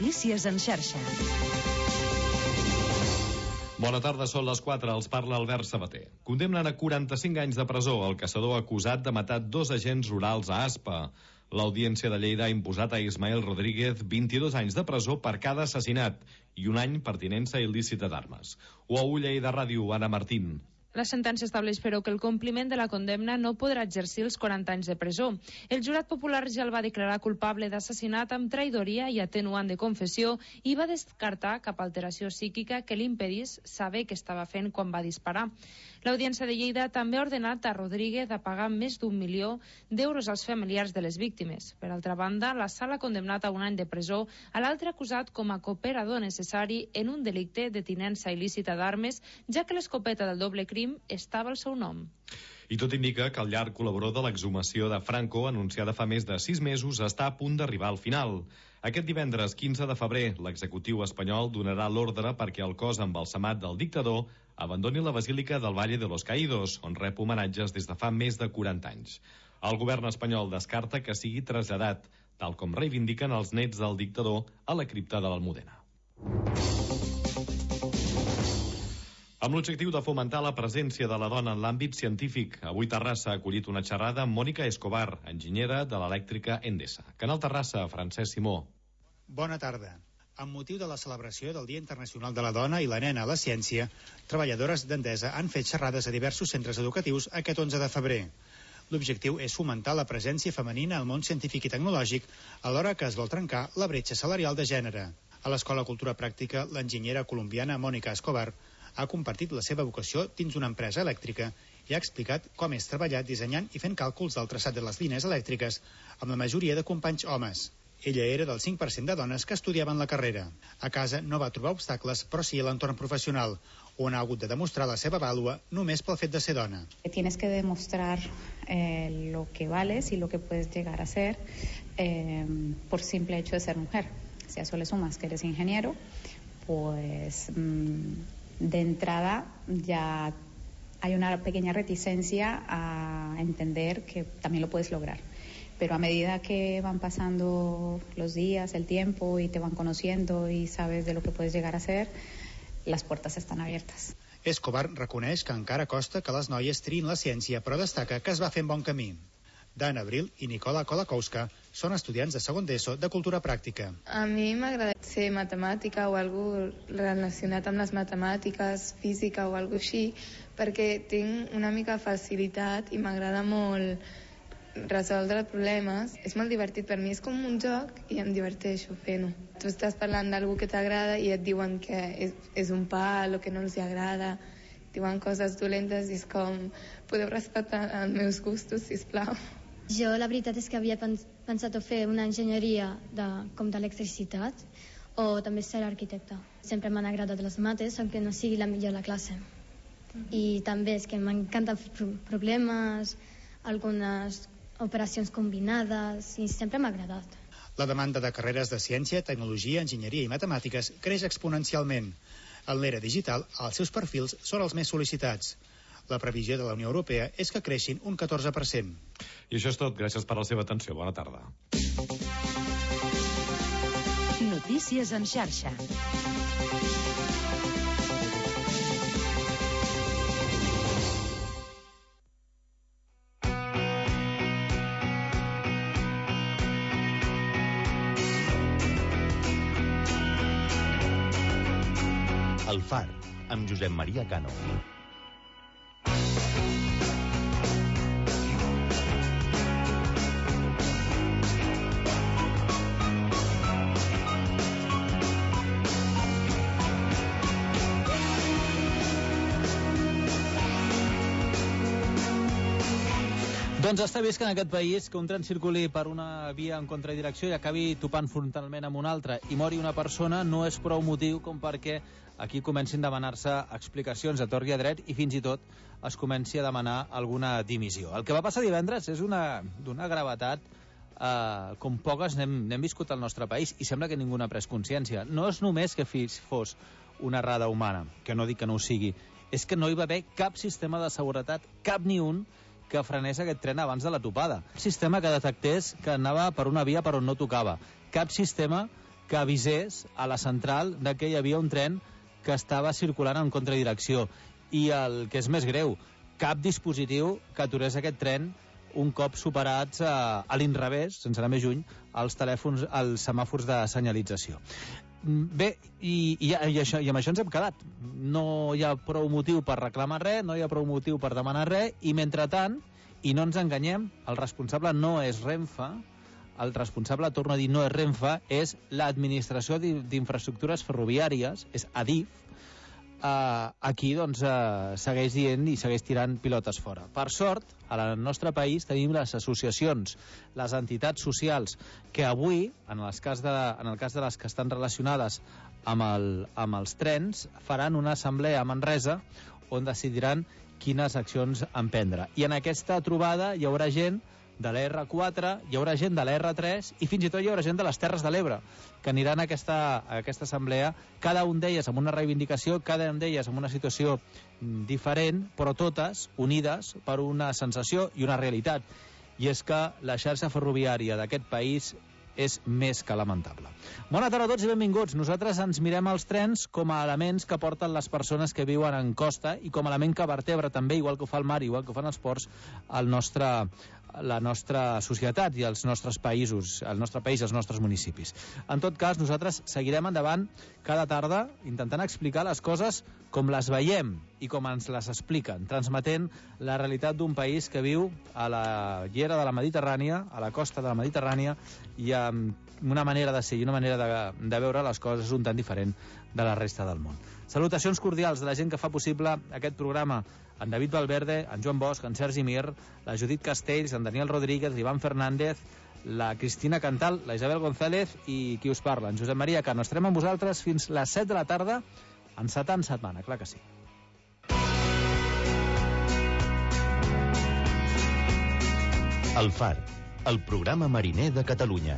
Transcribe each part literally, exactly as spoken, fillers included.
Notícies en xarxa. Bona tarda, són les quatre, els parla Albert Sabater. Condemnen a quaranta-cinc anys de presó el caçador acusat de matar dos agents rurals a Aspa. L'Audiència de Lleida ha imposat a Ismael Rodríguez vint-i-dos anys de presó per cada assassinat i un any per tinença il·lícita d'armes. U A U Lleida Ràdio, Anna Martín. La sentència estableix, però, que el compliment de la condemna no podrà exercir els quaranta anys de presó. El jurat popular ja el va declarar culpable d'assassinat amb traïdoria i atenuant de confessió i va descartar cap alteració psíquica que l'impedís saber què estava fent quan va disparar. L'Audiència de Lleida també ha ordenat a Rodríguez a pagar més d'un milió d'euros als familiars de les víctimes. Per altra banda, la sala ha condemnat a un any de presó a l'altre acusat com a cooperador necessari en un delicte de tinença il·lícita d'armes, ja que l'escopeta del doble crim estava al seu nom. I tot indica que el llarg col·laborador de l'exhumació de Franco, anunciada fa més de sis mesos, està a punt d'arribar al final. Aquest divendres quinze de febrer, l'executiu espanyol donarà l'ordre perquè el cos embalsamat del dictador abandoni la Basílica del Valle de los Caídos, on rep homenatges des de fa més de quaranta anys. El govern espanyol descarta que sigui traslladat, tal com reivindiquen els nets del dictador, a la cripta de l'Almudena. Amb l'objectiu de fomentar la presència de la dona en l'àmbit científic, avui Terrassa ha acollit una xerrada amb Mònica Escobar, enginyera de l'elèctrica Endesa. Canal Terrassa, Francesc Simó. Bona tarda. Amb motiu de la celebració del Dia Internacional de la Dona i la Nena a la Ciència, treballadores d'Endesa han fet xerrades a diversos centres educatius aquest onze de febrer. L'objectiu és fomentar la presència femenina al món científic i tecnològic, alhora que es vol trencar la bretxa salarial de gènere. A l'Escola Cultura Pràctica, l'enginyera colombiana Mònica Escobar ha compartit la seva vocació dins una empresa elèctrica i ha explicat com és treballar dissenyant i fent càlculs del traçat de les línies elèctriques amb la majoria de companys homes. Ella era del cinc per cent de dones que estudiaven la carrera. A casa no va trobar obstacles, però sí a l'entorn professional, on ha hagut de demostrar la seva vàlua només pel fet de ser dona. Tienes que demostrar eh, lo que vales y lo que puedes llegar a ser eh, por simple hecho de ser mujer. Si a eso le sumas que eres ingeniero, pues mmm, de entrada ya hay una pequeña reticencia a entender que también lo puedes lograr. Pero a medida que van pasando los días, el tiempo y te van conociendo y sabes de lo que puedes llegar a ser, las puertas están abiertas. Escobar reconeix que encara costa que les noies triïn la ciència, però destaca que es va fent bon camí. Dan Abril i Nicola Kolakowska són estudiants de segon d'ESO de cultura pràctica. A mi m'agrada ser matemàtica o algú relacionat amb les matemàtiques, física o algo així, perquè tinc una mica facilitat i m'agrada molt resoldre problemes. És molt divertit per mi, és com un joc i em diverteixo fent-ho. Tu estàs parlant d'algú que t'agrada i et diuen que és, és un pal o que no els agrada, diuen coses dolentes i és com, podeu respectar els meus gustos, sisplau. Jo la veritat és que havia pens pensat fer una enginyeria de, com d'electricitat o també ser arquitecte. Sempre m'han agradat les mates, aunque no sigui la millor a la classe. Mm-hmm. I també és que m'encanten fer problemes, algunes operacions combinades, i sempre m'ha agradat. La demanda de carreres de ciència, tecnologia, enginyeria i matemàtiques creix exponencialment. En l'era digital, els seus perfils són els més sol·licitats. La previsió de la Unió Europea és que creixin un catorze per cent. I això és tot. Gràcies per la seva atenció. Bona tarda. Notícies en xarxa. El Far, amb Josep Maria Cano. Doncs està vist que en aquest país que un tren circuli per una via en contradirecció i acabi topant frontalment amb una altra i mori una persona no és prou motiu com perquè aquí comencin a demanar-se explicacions a tort i a dret i fins i tot es comenci a demanar alguna dimissió. El que va passar divendres és d'una gravetat eh, com poques n'hem viscut al nostre país i sembla que ningú n'ha pres consciència. No és només que fos una errada humana, que no dic que no ho sigui, és que no hi va haver cap sistema de seguretat, cap ni un, que frenés aquest tren abans de la topada. Cap sistema que detectés que anava per una via per on no tocava. Cap sistema que avisés a la central de que hi havia un tren que estava circulant en contradirecció. I el que és més greu, cap dispositiu que aturés aquest tren un cop superats a, a l'inrevés, sense anar més lluny, els telèfons, els semàfors de senyalització. Bé, i, i, i, això, i amb això ens hem quedat. No hi ha prou motiu per reclamar res, no hi ha prou motiu per demanar res, i mentrestant, i no ens enganyem, el responsable no és Renfe, el responsable, torno a dir, no és Renfe, és l'Administració d'Infraestructures Ferroviàries, és Adif, Uh, aquí doncs, uh, segueix dient i segueix tirant pilotes fora. Per sort, al nostre país tenim les associacions, les entitats socials, que avui, en el cas de, en el cas de les que estan relacionades amb, el, amb els trens, faran una assemblea a Manresa on decidiran quines accions emprendre. I en aquesta trobada hi haurà gent de l'R quatre, hi haurà gent de l'R tres i fins i tot hi haurà gent de les Terres de l'Ebre que aniran a aquesta, a aquesta assemblea, cada un d'elles amb una reivindicació, cada un d'elles amb una situació diferent, però totes unides per una sensació i una realitat, i és que la xarxa ferroviària d'aquest país és més que lamentable. Bona tarda a tots i benvinguts. Nosaltres ens mirem els trens com a elements que porten les persones que viuen en costa i com a element que vertebra també, igual que ho fa el mar, igual que ho fan els ports, el nostre, la nostra societat i els nostres països, el nostre país i els nostres municipis. En tot cas, nosaltres seguirem endavant cada tarda intentant explicar les coses com les veiem i com ens les expliquen, transmetent la realitat d'un país que viu a la llera de la Mediterrània, a la costa de la Mediterrània, i amb una manera de ser i una manera de, de veure les coses un tant diferent de la resta del món. Salutacions cordials de la gent que fa possible aquest programa: en David Valverde, en Joan Bosch, en Sergi Mir, la Judit Castells, en Daniel Rodríguez, l'Ivan Fernández, la Cristina Cantal, la Isabel González i qui us parla, en Josep Maria Cano. Estarem amb vosaltres fins les set de la tarda, encetant setmana, clar que sí. El Far, el programa mariner de Catalunya.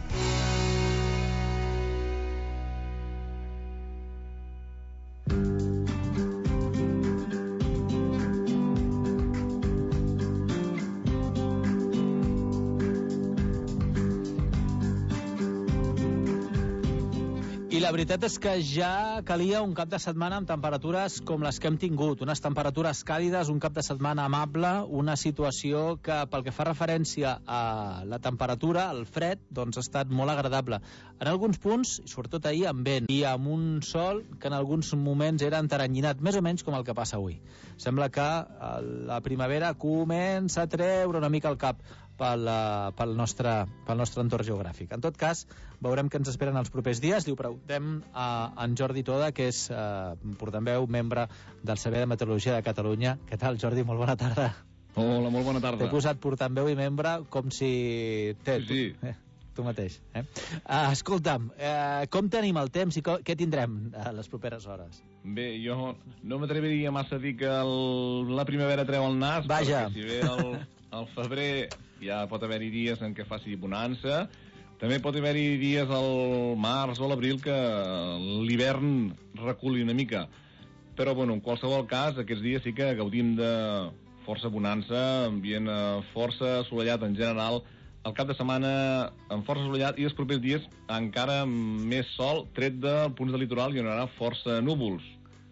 I la veritat és que ja calia un cap de setmana amb temperatures com les que hem tingut, unes temperatures càlides, un cap de setmana amable, una situació que pel que fa referència a la temperatura, al fred, doncs ha estat molt agradable. En alguns punts, sobretot ahir, amb vent i amb un sol que en alguns moments era enteranyinat, més o menys com el que passa avui. Sembla que la primavera comença a treure una mica el cap pel, pel, nostre, pel nostre entorn geogràfic. En tot cas, veurem què ens esperen els propers dies. Li ho preguntem a en Jordi Toda, que és eh, portaveu, membre del Servei de Meteorologia de Catalunya. Què tal, Jordi? Molt bona tarda. Hola, molt bona tarda. T'he posat portaveu i membre com si... Té, sí, sí. Tu, eh, tu mateix. Eh? Uh, escolta'm, uh, com tenim el temps i co què tindrem a les properes hores? Bé, jo no m'atreviria massa a dir que el, la primavera treu el nas. Vaja. Perquè si ve el, el febrer ja pot haver-hi dies en què faci bonança. També pot haver-hi dies al març o l'abril que l'hivern reculi una mica. Però, bueno, en qualsevol cas, aquests dies sí que gaudim de força bonança, ambient força assolellat en general, el cap de setmana amb força assolellat i els propers dies encara més sol, tret de punts de litoral hi haurà força núvols.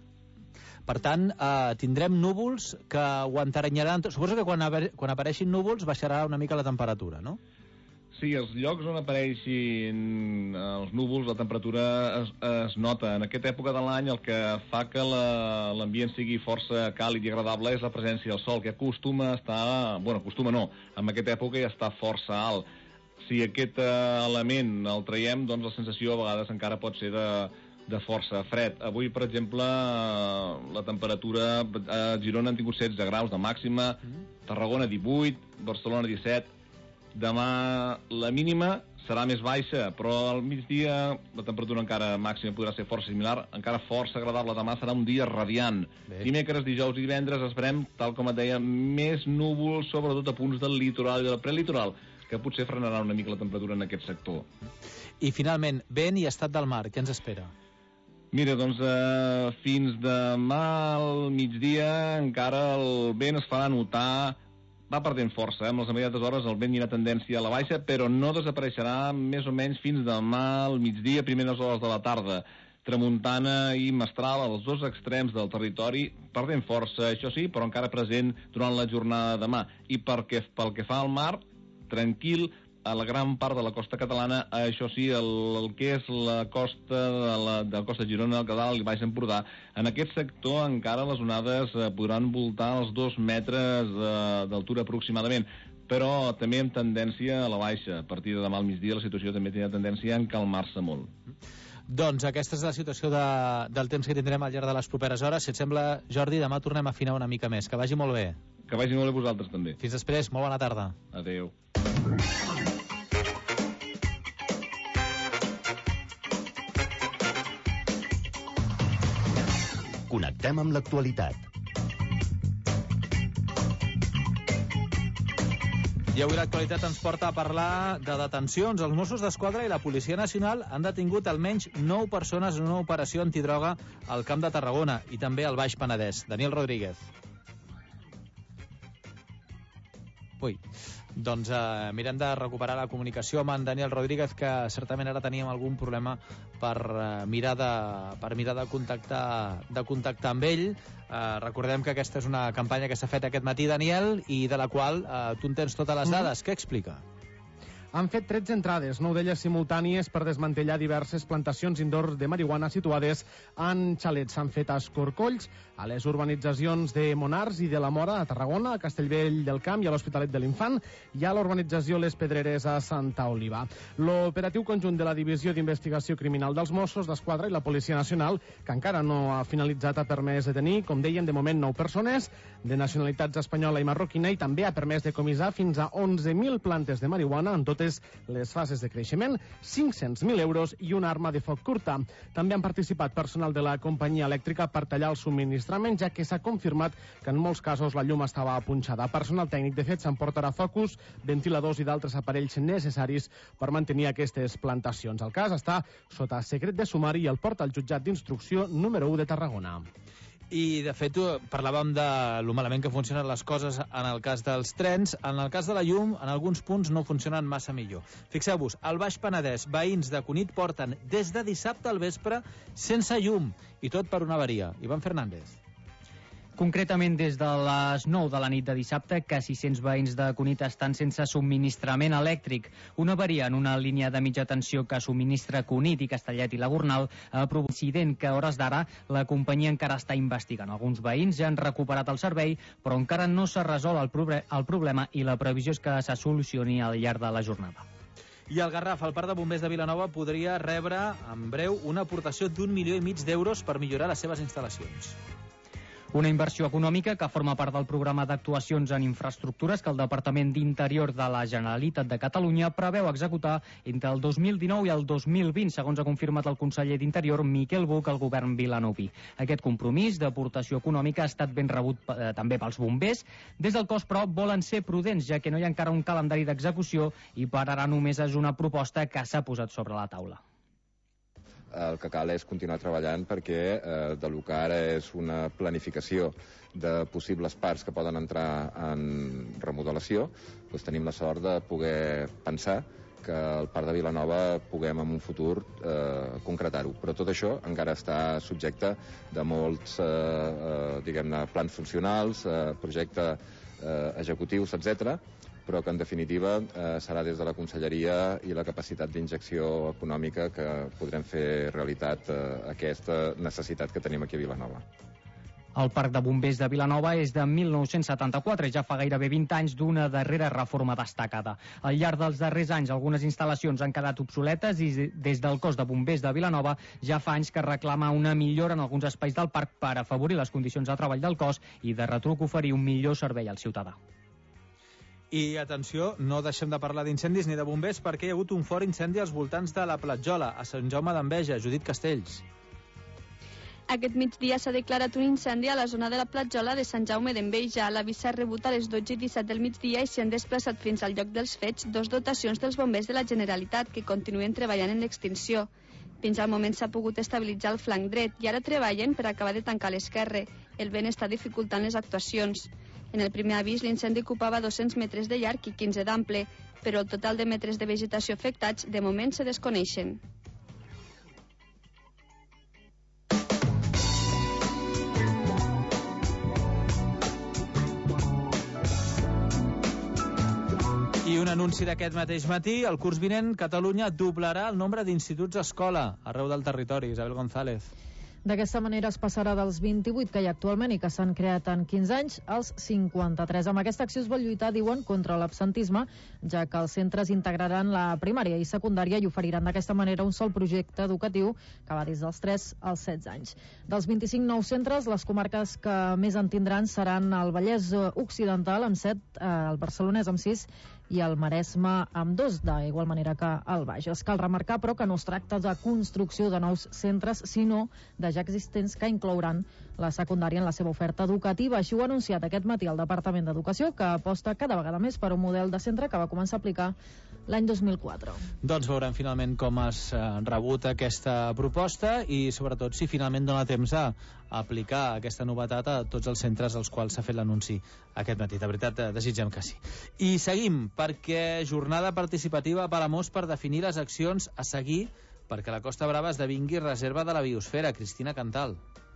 Per tant, eh, tindrem núvols que ho enteranyaran. Suposo que quan, quan apareixin núvols baixarà una mica la temperatura, no? Sí, els llocs on apareixin els núvols, la temperatura es, es nota. En aquesta època de l'any el que fa que l'ambient sigui força càlid i agradable és la presència del sol, que acostuma a estar... Bueno, acostuma no, en aquesta època ja està força alt. Si aquest element el traiem, doncs la sensació a vegades encara pot ser de, de força fred. Avui, per exemple, la temperatura a Girona han tingut setze graus de màxima, Tarragona divuit, Barcelona disset. Demà la mínima serà més baixa, però al migdia la temperatura encara màxima podrà ser força similar, encara força agradable. Demà serà un dia radiant. Bé. Dimecres, dijous i divendres esperem, tal com et deia, més núvols, sobretot a punts del litoral i del prelitoral, que potser frenarà una mica la temperatura en aquest sector. I finalment, vent i estat del mar, què ens espera? Mira, doncs eh, fins demà al migdia encara el vent es farà notar va perdent força. Amb les immediates hores el vent hi ha tendència a la baixa, però no desapareixerà més o menys fins demà al migdia, primeres hores de la tarda. Tramuntana i mestral als dos extrems del territori, perdent força, això sí, però encara present durant la jornada de demà. I perquè, pel que fa al mar, tranquil, a la gran part de la costa catalana, això sí, el, el que és la costa de la, de la costa de Girona, el Cadal i Baix Empordà, en aquest sector encara les onades eh, podran voltar els dos metres eh, d'altura aproximadament, però també amb tendència a la baixa. A partir de demà al migdia la situació també tindrà tendència a encalmar-se molt. Doncs aquesta és la situació de, del temps que tindrem al llarg de les properes hores. Si et sembla, Jordi, demà tornem a afinar una mica més. Que vagi molt bé. Que vagi molt bé vosaltres també. Fins després, molt bona tarda. Adéu. Connectem amb l'actualitat. I avui l'actualitat ens porta a parlar de detencions. Els Mossos d'Esquadra i la Policia Nacional han detingut almenys nou persones en una operació antidroga al Camp de Tarragona i també al Baix Penedès. Daniel Rodríguez. Ui, doncs eh, mirem de recuperar la comunicació amb en Daniel Rodríguez, que certament ara teníem algun problema per eh, mirar de, per mirar de contactar, de contactar amb ell. Eh, recordem que aquesta és una campanya que s'ha fet aquest matí, Daniel, i de la qual eh, tu en tens totes les dades. Mm. Què explica? Han fet tretze entrades, nou d'elles simultànies, per desmantellar diverses plantacions indoor de marihuana situades en xalets. S'han fet a Escorcolls, a les urbanitzacions de Monars i de la Mora, a Tarragona, a Castellvell del Camp i a l'Hospitalet de l'Infant, i a l'urbanització Les Pedreres a Santa Oliva. L'operatiu conjunt de la Divisió d'Investigació Criminal dels Mossos d'Esquadra i la Policia Nacional, que encara no ha finalitzat, ha permès detenir, com dèiem, de moment nou persones de nacionalitats espanyola i marroquina, i també ha permès decomissar fins a onze mil plantes de marihuana en totes les fases de creixement, cinc-cents mil euros i una arma de foc curta. També han participat personal de la companyia elèctrica per tallar el subministrament, ja que s'ha confirmat que en molts casos la llum estava punxada. Personal tècnic, de fet, s'emportarà focus, ventiladors i d'altres aparells necessaris per mantenir aquestes plantacions. El cas està sota secret de sumari i el porta al jutjat d'instrucció número u de Tarragona. I, de fet, parlàvem de lo malament que funcionen les coses en el cas dels trens. En el cas de la llum, en alguns punts no funcionen massa millor. Fixeu-vos, al Baix Penedès, veïns de Cunit porten des de dissabte al vespre sense llum, i tot per una avaria. Ivan Fernández. Concretament, des de les nou de la nit de dissabte, que sis-cents veïns de Cunit estan sense subministrament elèctric. Una avaria en una línia de mitja tensió que subministra Cunit i Castellet i la Gornal ha provocat incident que, a hores d'ara, la companyia encara està investigant. Alguns veïns ja han recuperat el servei, però encara no s'ha resolt el, proble el problema i la previsió és que se solucioni al llarg de la jornada. I el Garraf, el Parc de Bombers de Vilanova, podria rebre en breu una aportació d'un milió i mig d'euros per millorar les seves instal·lacions. Una inversió econòmica que forma part del programa d'actuacions en infraestructures que el Departament d'Interior de la Generalitat de Catalunya preveu executar entre el dos mil dinou i el dos mil vint, segons ha confirmat el conseller d'Interior, Miquel Buch, al govern vilanoví. Aquest compromís d'aportació econòmica ha estat ben rebut eh, també pels bombers. Des del cos, però, volen ser prudents, ja que no hi ha encara un calendari d'execució i per ara només és una proposta que s'ha posat sobre la taula. El que cal és continuar treballant perquè eh, del que ara és una planificació de possibles parcs que poden entrar en remodelació, doncs tenim la sort de poder pensar que el Parc de Vilanova puguem en un futur eh, concretar-ho. Però tot això encara està subjecte de molts eh, eh, diguem-ne plans funcionals, eh, projectes eh, executius, etcètera, però que en definitiva eh, serà des de la Conselleria i la capacitat d'injecció econòmica que podrem fer realitat eh, aquesta necessitat que tenim aquí a Vilanova. El Parc de Bombers de Vilanova és de mil nou-cents setanta-quatre, ja fa gairebé vint anys d'una darrera reforma destacada. Al llarg dels darrers anys, algunes instal·lacions han quedat obsoletes i des del cos de bombers de Vilanova ja fa anys que reclama una millora en alguns espais del parc per afavorir les condicions de treball del cos i de retruc oferir un millor servei al ciutadà. I, atenció, no deixem de parlar d'incendis ni de bombers perquè hi ha hagut un fort incendi als voltants de la Platjola, a Sant Jaume d'Enveja. Judit Castells. Aquest migdia s'ha declarat un incendi a la zona de la Platjola de Sant Jaume d'Enveja. L'avís s'ha rebut a les dotze i disset del migdia i s'hi han desplaçat fins al lloc dels fets dos dotacions dels bombers de la Generalitat que continuen treballant en l'extinció. Fins al moment s'ha pogut estabilitzar el flanc dret i ara treballen per acabar de tancar l'esquerre. El vent està dificultant les actuacions. En el primer avís, l'incendi ocupava dos-cents metres de llarg i quinze d'ample, però el total de metres de vegetació afectats de moment se desconeixen. I un anunci d'aquest mateix matí, el curs vinent Catalunya doblarà el nombre d'instituts escola arreu del territori. Isabel González. D'aquesta manera es passarà dels vint-i-vuit que hi ha actualment i que s'han creat en quinze anys als cinquanta-tres. Amb aquesta acció es vol lluitar, diuen, contra l'absentisme, ja que els centres integraran la primària i secundària i oferiran d'aquesta manera un sol projecte educatiu que va des dels tres als setze anys. Dels vint-i-cinc nous centres, les comarques que més en tindran seran el Vallès Occidental amb set, el Barcelonès amb sis i el Maresme amb dos, d'igual manera que el Bages. Cal remarcar, però, que no es tracta de construcció de nous centres, sinó de ja existents que inclouran la secundària en la seva oferta educativa. Així ho ha anunciat aquest matí el Departament d'Educació, que aposta cada vegada més per un model de centre que va començar a aplicar l'any dos mil quatre. Doncs veurem finalment com es eh, rebut aquesta proposta i sobretot si finalment dona temps a aplicar aquesta novetat a tots els centres als quals s'ha fet l'anunci aquest matí. De veritat, eh, desitgem que sí. I seguim, perquè jornada participativa a Palamós per definir les accions a seguir perquè la Costa Brava esdevingui reserva de la biosfera. Cristina Cantal.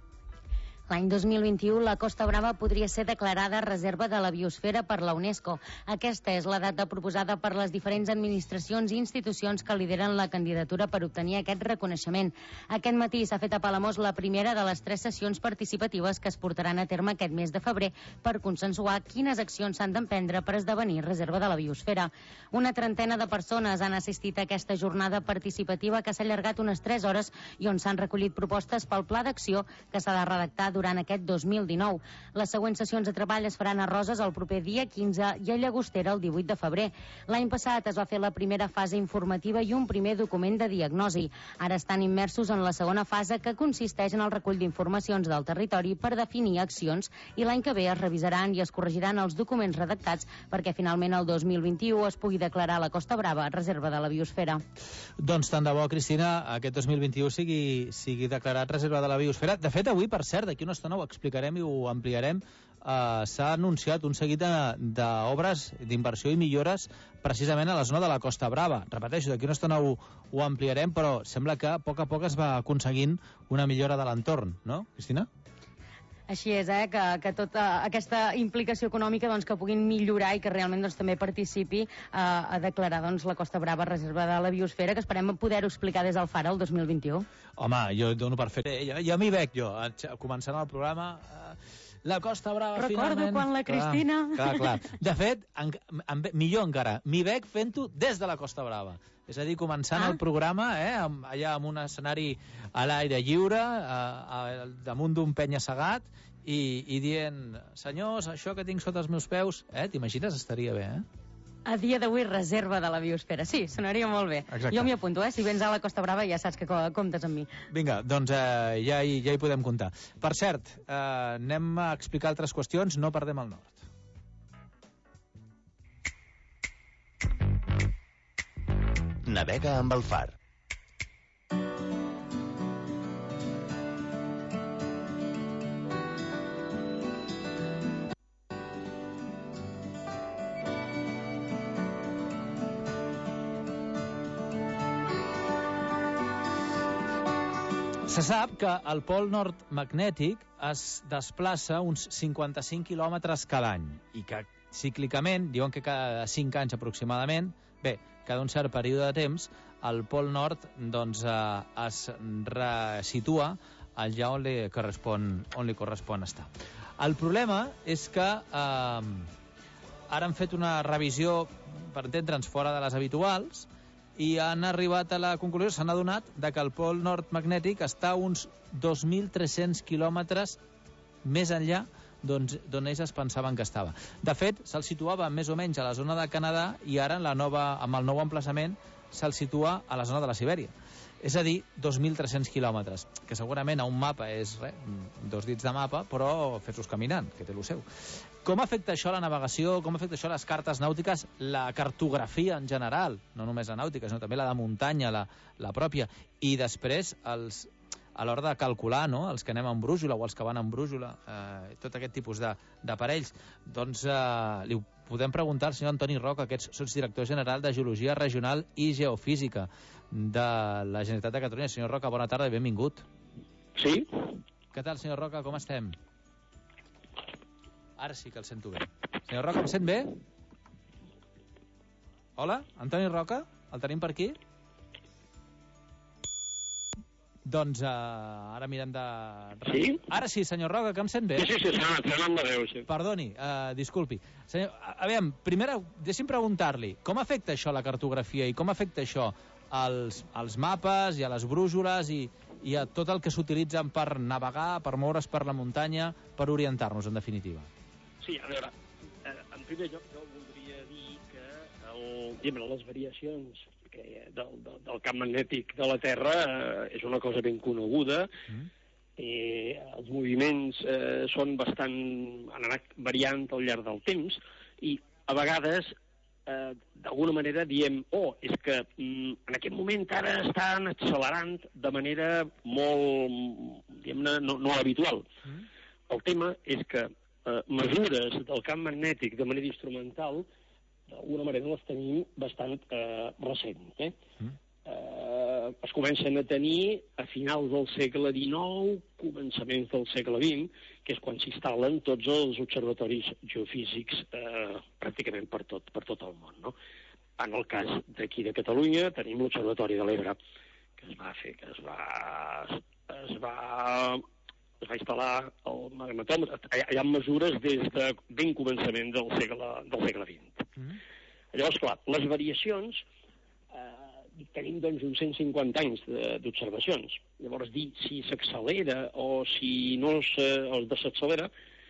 L'any dos mil vint-i-u la Costa Brava podria ser declarada reserva de la biosfera per la UNESCO. Aquesta és la data proposada per les diferents administracions i institucions que lideren la candidatura per obtenir aquest reconeixement. Aquest matí s'ha fet a Palamós la primera de les tres sessions participatives que es portaran a terme aquest mes de febrer per consensuar quines accions s'han d'emprendre per esdevenir reserva de la biosfera. Una trentena de persones han assistit a aquesta jornada participativa que s'ha allargat unes tres hores i on s'han recollit propostes pel pla d'acció que s'ha de redactar durant aquest dos mil dinou. Les següents sessions de treball es faran a Roses el proper dia quinze i a Llagostera el divuit de febrer. L'any passat es va fer la primera fase informativa i un primer document de diagnosi. Ara estan immersos en la segona fase, que consisteix en el recull d'informacions del territori per definir accions, i l'any que ve es revisaran i es corregiran els documents redactats perquè finalment el dos mil vint-i-u es pugui declarar la Costa Brava reserva de la biosfera. Doncs tant de bo, Cristina, aquest dos mil vint-i-u sigui, sigui declarat reserva de la biosfera. De fet, avui, per cert, d'aquí una estona ho explicarem i ho ampliarem, uh, s'ha anunciat un seguit d'obres d'inversió i millores precisament a la zona de la Costa Brava. Repeteixo, d'aquí una estona ho, ho ampliarem, però sembla que a poc a poc es va aconseguint una millora de l'entorn, no, Cristina? Així és, eh? que, que tota aquesta implicació econòmica doncs, que puguin millorar i que realment doncs, també participi eh, a declarar doncs, la Costa Brava reserva de la biosfera, que esperem poder-ho explicar des del Fara el dos mil vint-i-u. Home, jo dono per fet. Jo, jo m'hi veig, jo, començant el programa... Eh, la Costa Brava, Recordo finalment... quan la Cristina... Clar, clar, clar. De fet, en, en, millor encara, m'hi veig fent-ho des de la Costa Brava. És a dir, començant ah. el programa, eh, amb, allà amb un escenari a l'aire lliure, a, a, damunt d'un penya-segat, i, i dient, senyors, això que tinc sota els meus peus, eh, t'imagines? Estaria bé, eh? A dia d'avui, reserva de la biosfera. Sí, sonaria molt bé. Exacte. Jo m'hi apunto, eh? Si vens a la Costa Brava ja saps que comptes amb mi. Vinga, doncs eh, ja, hi, ja hi podem comptar. Per cert, eh, anem a explicar altres qüestions, no perdem el nord. Navega amb el Far. Se sap que el pol nord magnètic es desplaça uns cinquanta-cinc quilòmetres cada any i que cíclicament, diuen que cada cinc anys aproximadament, bé, cada un cert període de temps, el pol nord doncs, eh, es resitua allà on li correspon, on li correspon estar. El problema és que eh, ara han fet una revisió, per entendre'ns, fora de les habituals, i han arribat a la conclusió, s'han adonat de que el pol nord magnètic està a uns dos mil tres-cents quilòmetres més enllà d'on ells es pensaven que estava. De fet, se'l situava més o menys a la zona de Canadà i ara, en la nova, amb el nou emplaçament, se'l situa a la zona de la Sibèria. És a dir, dos mil tres-cents quilòmetres, que segurament a un mapa és res, dos dits de mapa, però fes-los caminant, que té el seu. Com afecta això la navegació, com afecta això les cartes nàutiques, la cartografia en general, no només la nàutica, sinó també la de muntanya, la, la pròpia, i després els, a l'hora de calcular, no?, els que anem en brújula o els que van en brújula, eh, tot aquest tipus d'aparells. Doncs eh, li podem preguntar al senyor Antoni Roca, que és sotsdirector general de Geologia Regional i Geofísica de la Generalitat de Catalunya. Senyor Roca, bona tarda i benvingut. Sí. Què tal, senyor Roca, com estem? Ara sí que el sento bé. Senyor Roca, em sent bé? Hola, Antoni Roca? El tenim per aquí? Doncs uh, ara mirem de... Sí? Ara sí, senyor Roca, que em sent bé? Sí, sí, sí, s'ha anat la veu, sí. Perdoni, uh, disculpi. Senyor, a, a veure, primer, deixi'm preguntar-li, com afecta això la cartografia i com afecta això als, als mapes i a les brújoles i, i a tot el que s'utilitzen per navegar, per moure's per la muntanya, per orientar-nos, en definitiva? Sí, a veure, eh, en primer lloc jo voldria dir que el, diguem, les variacions que del, del, del camp magnètic de la Terra eh, és una cosa ben coneguda. Mm. Eh, els moviments eh, són bastant... han anat variant al llarg del temps i a vegades eh, d'alguna manera diem oh, és que mm, en aquest moment ara estan accelerant de manera molt, diguem-ne, no, no habitual. Mm. El tema és que eh, mesures del camp magnètic de manera instrumental d'alguna manera les tenim bastant eh, recent. Eh? Mm. Eh, es comencen a tenir a finals del segle dinou, començaments del segle vint, que és quan s'instal·len tots els observatoris geofísics eh, pràcticament per tot, per tot el món. No? En el cas d'aquí de Catalunya tenim l'Observatori de l'Ebre, que es va fer, que es va... es va es va instal·lar el magnetòmetre. Hi ha mesures des de ben començament del segle, del segle vint. Mm. Llavors, clar, les variacions, eh, tenim doncs uns cent cinquanta anys d'observacions. Llavors, dir si s'accelera o si no s'accelera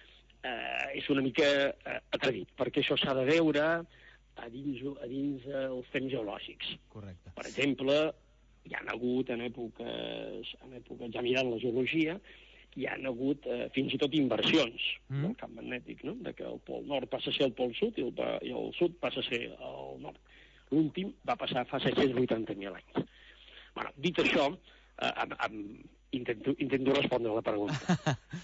eh, és una mica eh, atrevit, perquè això s'ha de veure a dins, a dins els temps geològics. Correcte. Per exemple, hi ha hagut en èpoques, en èpoques ja mirant la geologia, hi ha hagut eh, fins i tot inversions mm. del camp magnètic, no? De que el pol nord passa a ser el pol sud i el, i el sud passa a ser el nord. L'últim va passar fa set-cents vuitanta mil anys. Bueno, dit això, eh, am, am, intento, intento respondre a la pregunta.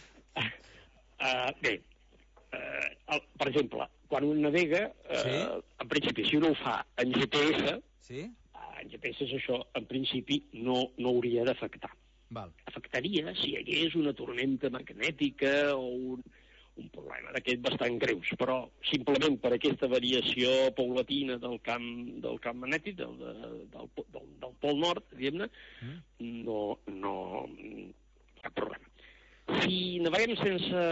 uh, bé, uh, el, per exemple, quan un navega, uh, sí? en principi, si un ho fa en G P S, sí? uh, en G P S això, en principi, no, no hauria d'afectar. Val. Afectaria si hi hagués una tormenta magnètica o un, un problema d'aquest bastant greus, però simplement per aquesta variació paulatina del camp, del camp magnètic, del, del, del, del pol nord, diguem-ne, mm. no, no cap problema. Si naveguem sense,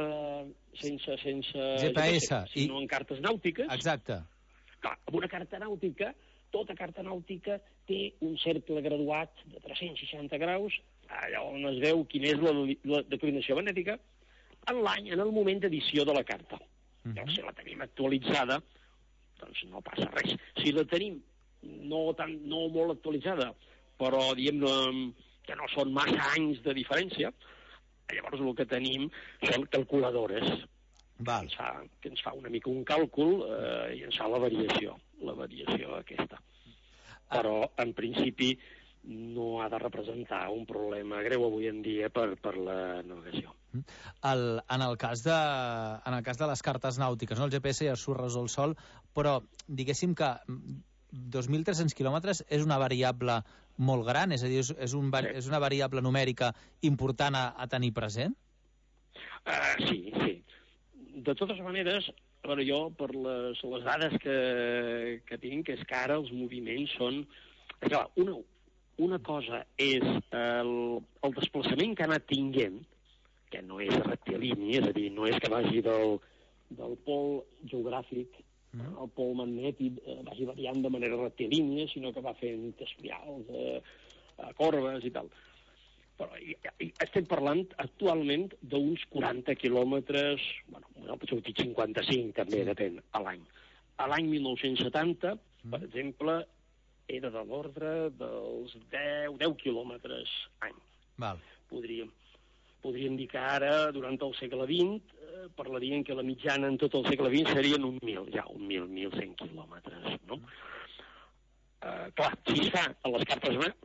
sense, sense G P S, sinó en cartes nàutiques... Exacte. Clar, amb una carta nàutica, tota carta nàutica té un cercle graduat de tres-cents seixanta graus, allà on es veu quina és la, la declinació magnètica, en l'any, en el moment d'edició de la carta. Uh-huh. Llavors, si la tenim actualitzada, doncs no passa res. Si la tenim no, tan, no molt actualitzada, però diguem que no són massa anys de diferència, llavors el que tenim són calculadores. Val. Que, ens fa, que ens fa una mica un càlcul eh, i ens fa la variació, la variació aquesta. Però, en principi, no ha de representar un problema greu avui en dia per, per la navegació. El, en, el cas de, en el cas de les cartes nàutiques, no? El G P S ja s'ho resol sol, però diguéssim que dos mil tres-cents quilòmetres és una variable molt gran, és a dir, és, és, un, sí. és una variable numèrica important a, a tenir present? Uh, sí, sí. De totes maneres, a veure, jo, per les, les dades que, que tinc, és que ara els moviments són... És clar, una, una cosa és el, el desplaçament que ha anat tinguent, que no és rectilini, és a dir, no és que vagi del, del pol geogràfic mm. al pol magnètic, eh, vagi variant de manera rectilínia, sinó que va fent espials, eh, corbes i tal. Però i, i estem parlant actualment d'uns quaranta quilòmetres, bueno, potser dic cinquanta-cinc també, sí. Depèn, a l'any. A l'any mil nou-cents setanta, mm. per exemple, era de l'ordre dels deu quilòmetres any. Val. Podríem, podríem dir que ara, durant el segle vint, eh, parlarien que la mitjana en tot el segle vint serien un mil, ja, un mil, mil cent quilòmetres, no? Eh, clar, si es fa a les cartes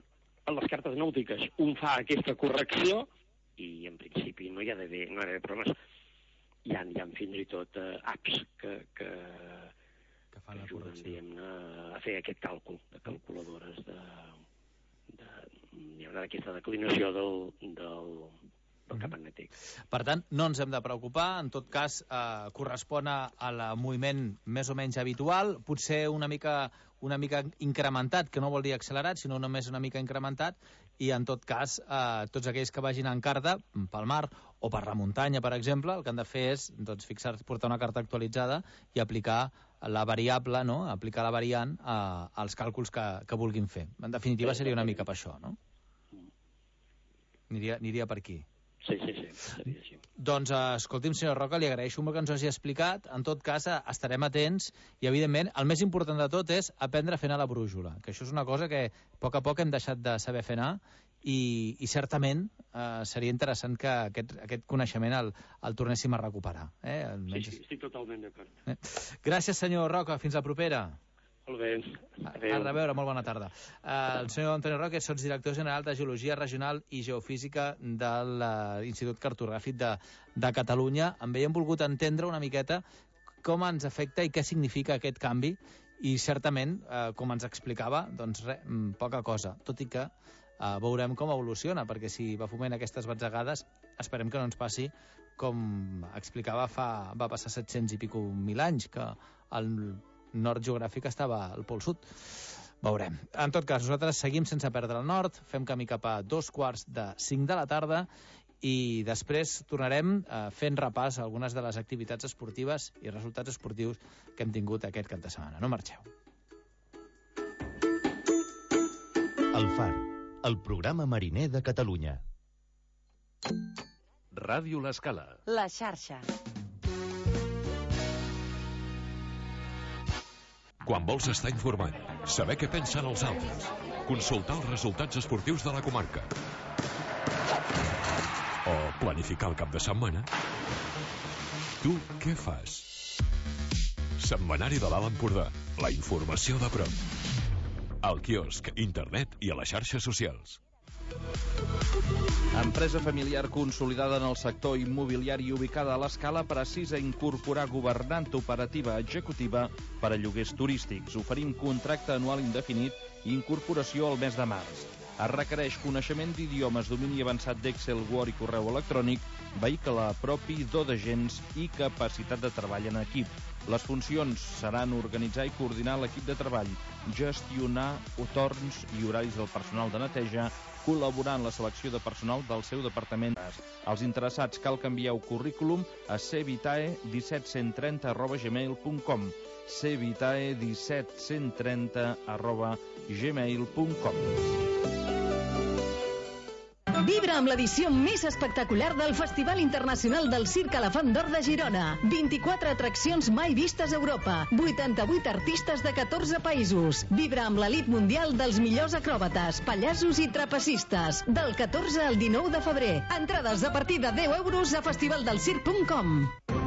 a les cartes nàutiques un fa aquesta correcció i en principi no hi ha d'haver no hi ha d'haver problemes. Hi ha, hi ha fins i tot uh, apps que, que, que fan la ajuden, correcció. diguem-ne, a fer aquest càlcul de calculadores de, de, d'aquesta declinació del, del, del camp magnètic. Per tant, no ens hem de preocupar, en tot cas eh, correspon al moviment més o menys habitual, potser una mica, una mica incrementat, que no vol dir accelerat, sinó només una mica incrementat, i en tot cas eh, tots aquells que vagin en carta pel mar o per la muntanya, per exemple, el que han de fer és doncs, fixar, portar una carta actualitzada i aplicar la variable, no? Aplicar la variant eh, als càlculs que, que vulguin fer. En definitiva seria una mica per això, no? Aniria, aniria per aquí. Sí, sí, sí, seria així. Doncs, eh, escolti'm, senyor Roca, li agraeixo molt que ens ho hagi explicat. En tot cas, eh, estarem atents i, evidentment, el més important de tot és aprendre a fer anar la brújula, que això és una cosa que a poc a poc hem deixat de saber fer anar i, i certament eh, seria interessant que aquest, aquest coneixement el, el tornéssim a recuperar. Eh? Almenys... Sí, sí, estic totalment d'acord. Eh? Gràcies, senyor Roca. Fins la propera. Molt bé. Adéu. A reveure, molt bona tarda. Uh, el senyor Antoni Roca és sotsdirector general de Geologia Regional i Geofísica de l'Institut Cartogràfic de, de Catalunya. Amb ell hem volgut entendre una miqueta com ens afecta i què significa aquest canvi i certament, uh, com ens explicava, doncs res, poca cosa, tot i que uh, veurem com evoluciona, perquè si va foment aquestes batzegades, esperem que no ens passi com explicava fa, va passar set-cents i pico mil anys, que el nord geogràfic estava al pol sud. Veurem. En tot cas, nosaltres seguim sense perdre el nord, fem camí cap a dos quarts de cinc de la tarda i després tornarem eh, fent repàs a algunes de les activitats esportives i resultats esportius que hem tingut aquest cap de setmana. No marxeu. El Far, el programa mariner de Catalunya. Ràdio L'Escala. La xarxa. Quan vols estar informat, saber què pensen els altres, consultar els resultats esportius de la comarca o planificar el cap de setmana, tu què fas? Setmanari de l'Alt Empordà, la informació de prop. Al quiosc, internet i a les xarxes socials. Empresa familiar consolidada en el sector immobiliari ubicada a l'Escala precisa incorporar governant operativa executiva per a lloguers turístics, oferint contracte anual indefinit i incorporació al mes de març. Es requereix coneixement d'idiomes, domini avançat d'Excel, Word i correu electrònic, vehicle propi, do d'agents i capacitat de treball en equip. Les funcions seran organitzar i coordinar l'equip de treball, gestionar torns i horaris del personal de neteja, col·laborar en la selecció de personal del seu departament. Els interessats cal que envieu currículum a cvitae disset cent trenta arroba gmail punt com cvitae disset cent trenta arroba gmail punt com. Vibra amb l'edició més espectacular del Festival Internacional del Circ Elefant d'Or de Girona. vint-i-quatre atraccions mai vistes a Europa. vuitanta-vuit artistes de catorze països. Vibra amb l'elit mundial dels millors acròbates, pallassos i trapecistes. Del catorze al dinou de febrer. Entrades a partir de deu euros a festivaldelsirc punt com.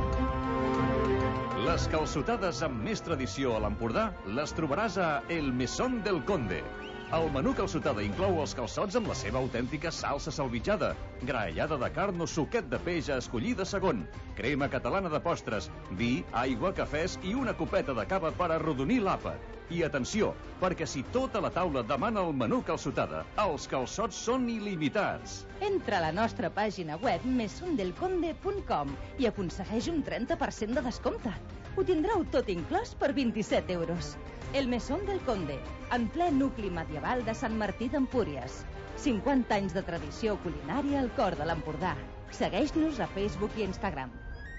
Les calçotades amb més tradició a l'Empordà les trobaràs a El Mesón del Conde. El menú calçotada inclou els calçots amb la seva autèntica salsa salvitjada, graellada de carn o suquet de peix a escollir de segon, crema catalana de postres, vi, aigua, cafès i una copeta de cava per arrodonir l'àpat. I atenció, perquè si tota la taula demana el menú calçotada, els calçots són il·limitats. Entra a la nostra pàgina web mesondelconde punt com i aconsegueix un trenta per cent de descompte. Ho tindreu tot inclòs per vint-i-set euros. El Mesón del Conde, en ple nucli medieval de Sant Martí d'Empúries. cinquanta anys de tradició culinària al cor de l'Empordà. Segueix-nos a Facebook i Instagram.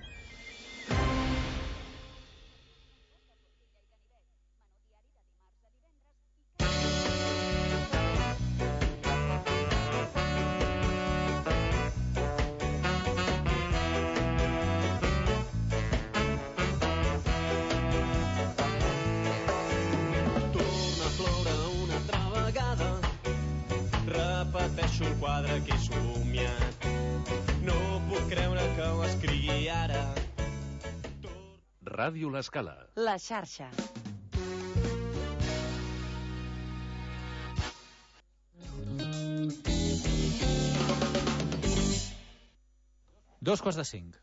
Que he somiat. No puc creure que ho escrigui ara. Ràdio L'Escala. La xarxa. Dos quarts de cinc.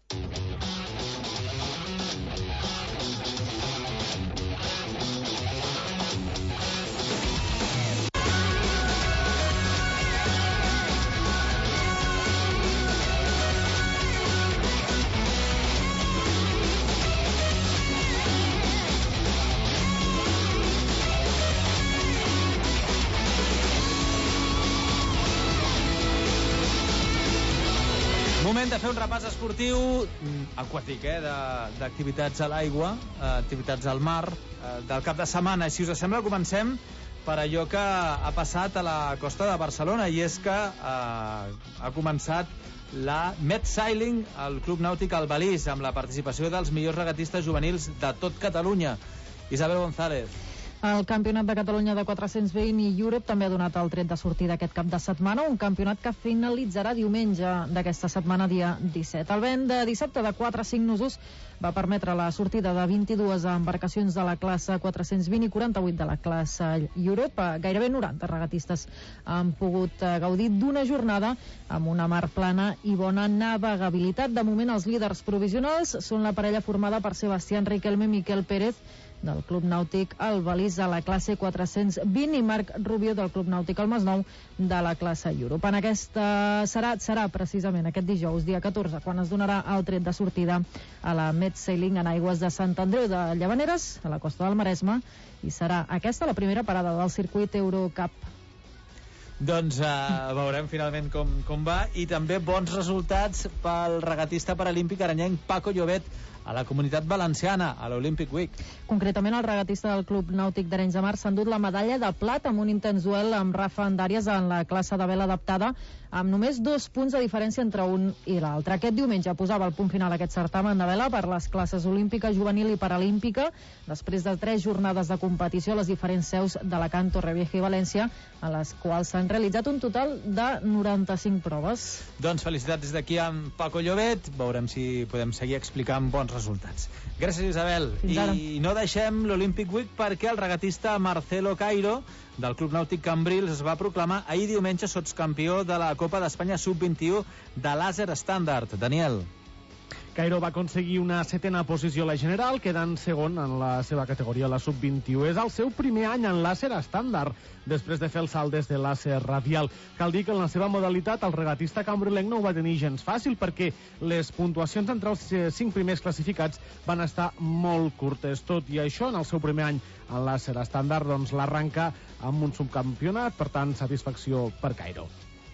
Moment de fer un repàs esportiu aquàtic, eh, d'activitats a l'aigua, activitats al mar, del cap de setmana. Si us sembla, comencem per allò que ha passat a la costa de Barcelona, i és que eh, ha començat la Med Sailing al Club Nàutic Albalís, amb la participació dels millors regatistes juvenils de tot Catalunya. Isabel González. El Campionat de Catalunya de quatre-cents vint i Europe també ha donat el tret de sortida aquest cap de setmana, un campionat que finalitzarà diumenge d'aquesta setmana, dia disset. El vent de dissabte de quatre a cinc nusos va permetre la sortida de vint-i-dues embarcacions de la classe quatre-cents vint i quaranta-vuit de la classe Europe. Gairebé noranta regatistes han pogut gaudir d'una jornada amb una mar plana i bona navegabilitat. De moment, els líders provisionals són la parella formada per Sebastián Riquelme i Miquel Pérez del Club Nàutic Albalís a la classe quatre-cents vint i Marc Rubio del Club Nàutic el Masnou de la classe Europe. En aquesta serà, serà precisament aquest dijous, dia catorze, quan es donarà el tret de sortida a la Med Sailing en aigües de Sant Andreu de Llavaneres, a la costa del Maresme, i serà aquesta la primera parada del circuit Eurocup. Doncs uh, veurem finalment com, com va, i també bons resultats pel regatista paralímpic aranyenc Paco Llobet a la Comunitat Valenciana, a l'Olympic Week. Concretament, el regatista del Club Nàutic d'Arenys de Mar s'ha endut la medalla de plat amb un intens duel amb Rafa Andàries en la classe de vela adaptada, amb només dos punts de diferència entre un i l'altre. Aquest diumenge posava el punt final a aquest certamen de vela per les classes olímpica, juvenil i paralímpica, després de tres jornades de competició a les diferents seus d'Alacant, Torrevieja i València, a les quals s'han realitzat un total de noranta-cinc proves. Doncs felicitats des d'aquí amb Paco Llobet. Veurem si podem seguir explicant bons resultats. Gràcies, Isabel. I no deixem l'Olympic Week perquè el regatista Marcelo Cairo del Club Nàutic Cambrils es va proclamar ahir diumenge sotscampió de la Copa d'Espanya sub vint-i-u de làser estàndard. Daniel. Cairo va aconseguir una setena posició a la general, quedant segon en la seva categoria, la sub vint-i-u. És el seu primer any en làser estàndard, després de fer el salt des de làser radial. Cal dir que en la seva modalitat el regatista cambrilenc no ho va tenir gens fàcil, perquè les puntuacions entre els cinc primers classificats van estar molt curtes. Tot i això, en el seu primer any en làser estàndard, doncs l'arranca amb un subcampionat, per tant, satisfacció per Cairo.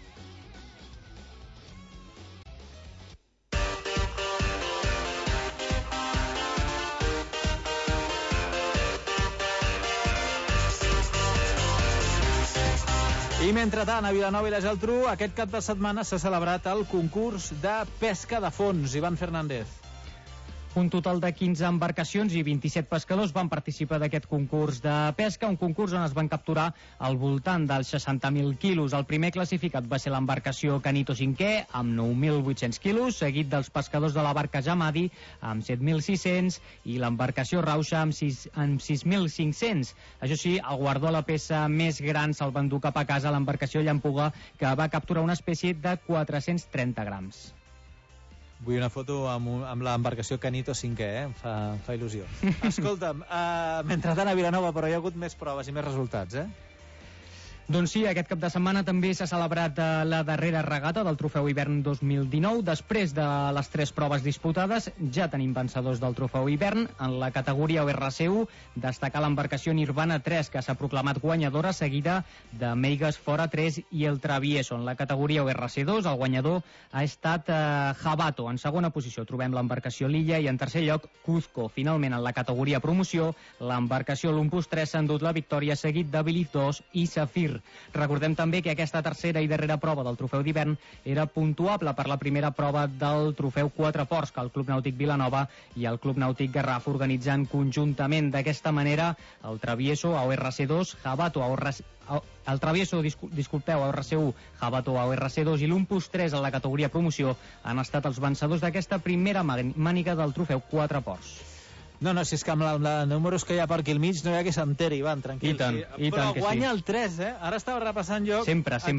I mentrestant, a Vilanova i la Geltrú, aquest cap de setmana s'ha celebrat el concurs de pesca de fons. Ivan Fernández. Un total de quinze embarcacions i vint-i-set pescadors van participar d'aquest concurs de pesca, un concurs on es van capturar al voltant dels seixanta mil quilos. El primer classificat va ser l'embarcació Canito cinquè, amb nou mil vuit-cents quilos, seguit dels pescadors de la barca Jamadi, amb set mil sis-cents, i l'embarcació Rauxa, amb sis mil cinc-cents. Això sí, el guardó a la peça més gran se'l van dur cap a casa l'embarcació Llampuga, que va capturar una espècie de quatre-cents trenta grams. Vull una foto amb, un, amb l'embarcació Canito cinquè, eh? Em fa, em fa il·lusió. Escolta'm, uh, mentrestant a Vilanova, però hi ha hagut més proves i més resultats, eh? Doncs sí, aquest cap de setmana també s'ha celebrat la darrera regata del Trofeu Hivern dos mil dinou. Després de les tres proves disputades, ja tenim vencedors del Trofeu Hivern. En la categoria O R C u, destacar l'embarcació Nirvana tres, que s'ha proclamat guanyadora, seguida de Meigas Fora tres i el Travieso. En la categoria O R C dos, el guanyador ha estat eh, Jabato. En segona posició trobem l'embarcació Lilla i en tercer lloc Cuzco. Finalment, en la categoria promoció, l'embarcació Olympus tres s'ha endut la victòria, seguit de Bilif dos i Safir. Recordem també que aquesta tercera i darrera prova del Trofeu d'Hivern era puntuable per la primera prova del Trofeu Quatre Ports, que el Club Nàutic Vilanova i el Club Nàutic Garraf organitzant conjuntament. D'aquesta manera, el Travieso a O R C dos, Jabato a O R C el Travieso, disculpeu, a O R C u, Jabato a O R C dos i l'Olympus tres en la categoria promoció han estat els vencedors d'aquesta primera màniga del Trofeu Quatre Ports. No, no, si és que amb, la, amb la números que hi ha per aquí al mig no hi ha que s'enteri, Ivan, tranquil. I tant, sí. i tant Però que guanya sí. el tres, eh? Ara estava repassant jo... Sempre, sempre. Aquí,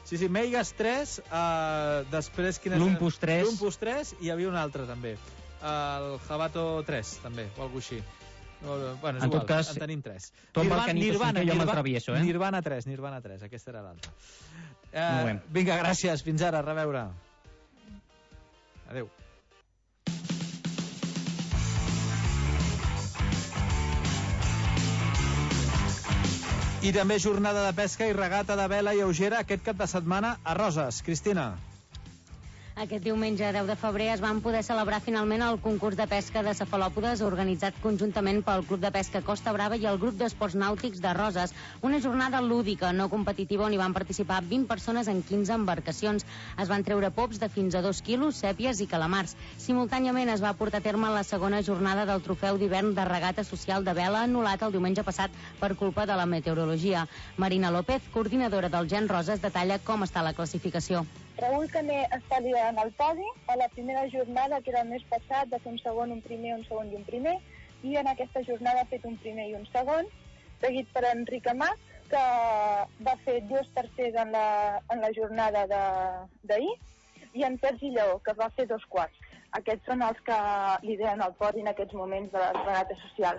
Sí, sí, Meigas tres, uh, després... L'Umpus tres. L'Umpus tres, i hi havia un altre, també. El Jabato tres, també, o alguna així. Bueno, és en igual, tot cas, en tenim tres. Tot Nirvana, Balcanito Nirvana, cinquè jo Nirvana, m'atravieso, eh? Nirvana tres, Nirvana tres, aquesta era l'altra. Molt bé. Uh, vinga, gràcies, fins ara, a reveure. Adéu. I també jornada de pesca i regata de vela lleugera aquest cap de setmana a Roses. Cristina. Aquest diumenge deu de febrer es van poder celebrar finalment el concurs de pesca de cefalòpodes organitzat conjuntament pel Club de Pesca Costa Brava i el Grup d'Esports Nàutics de Roses. Una jornada lúdica, no competitiva, on hi van participar vint persones en quinze embarcacions. Es van treure pops de fins a dos quilos, sèpies i calamars. Simultàniament es va portar a terme la segona jornada del trofeu d'hivern de regata social de vela anul·lat el diumenge passat per culpa de la meteorologia. Marina López, coordinadora del Gen Roses, detalla com està la classificació. Raül Caner està liderant el podi. A la primera jornada, que era el mes passat, va fer un segon, un primer, un segon i un primer, i en aquesta jornada ha fet un primer i un segon, seguit per Enric Amat, que va fer dos tercers en la, en la jornada d'ahir, i en Sergi Lleó, que va fer dos quarts. Aquests són els que lideren el podi en aquests moments de la regata social.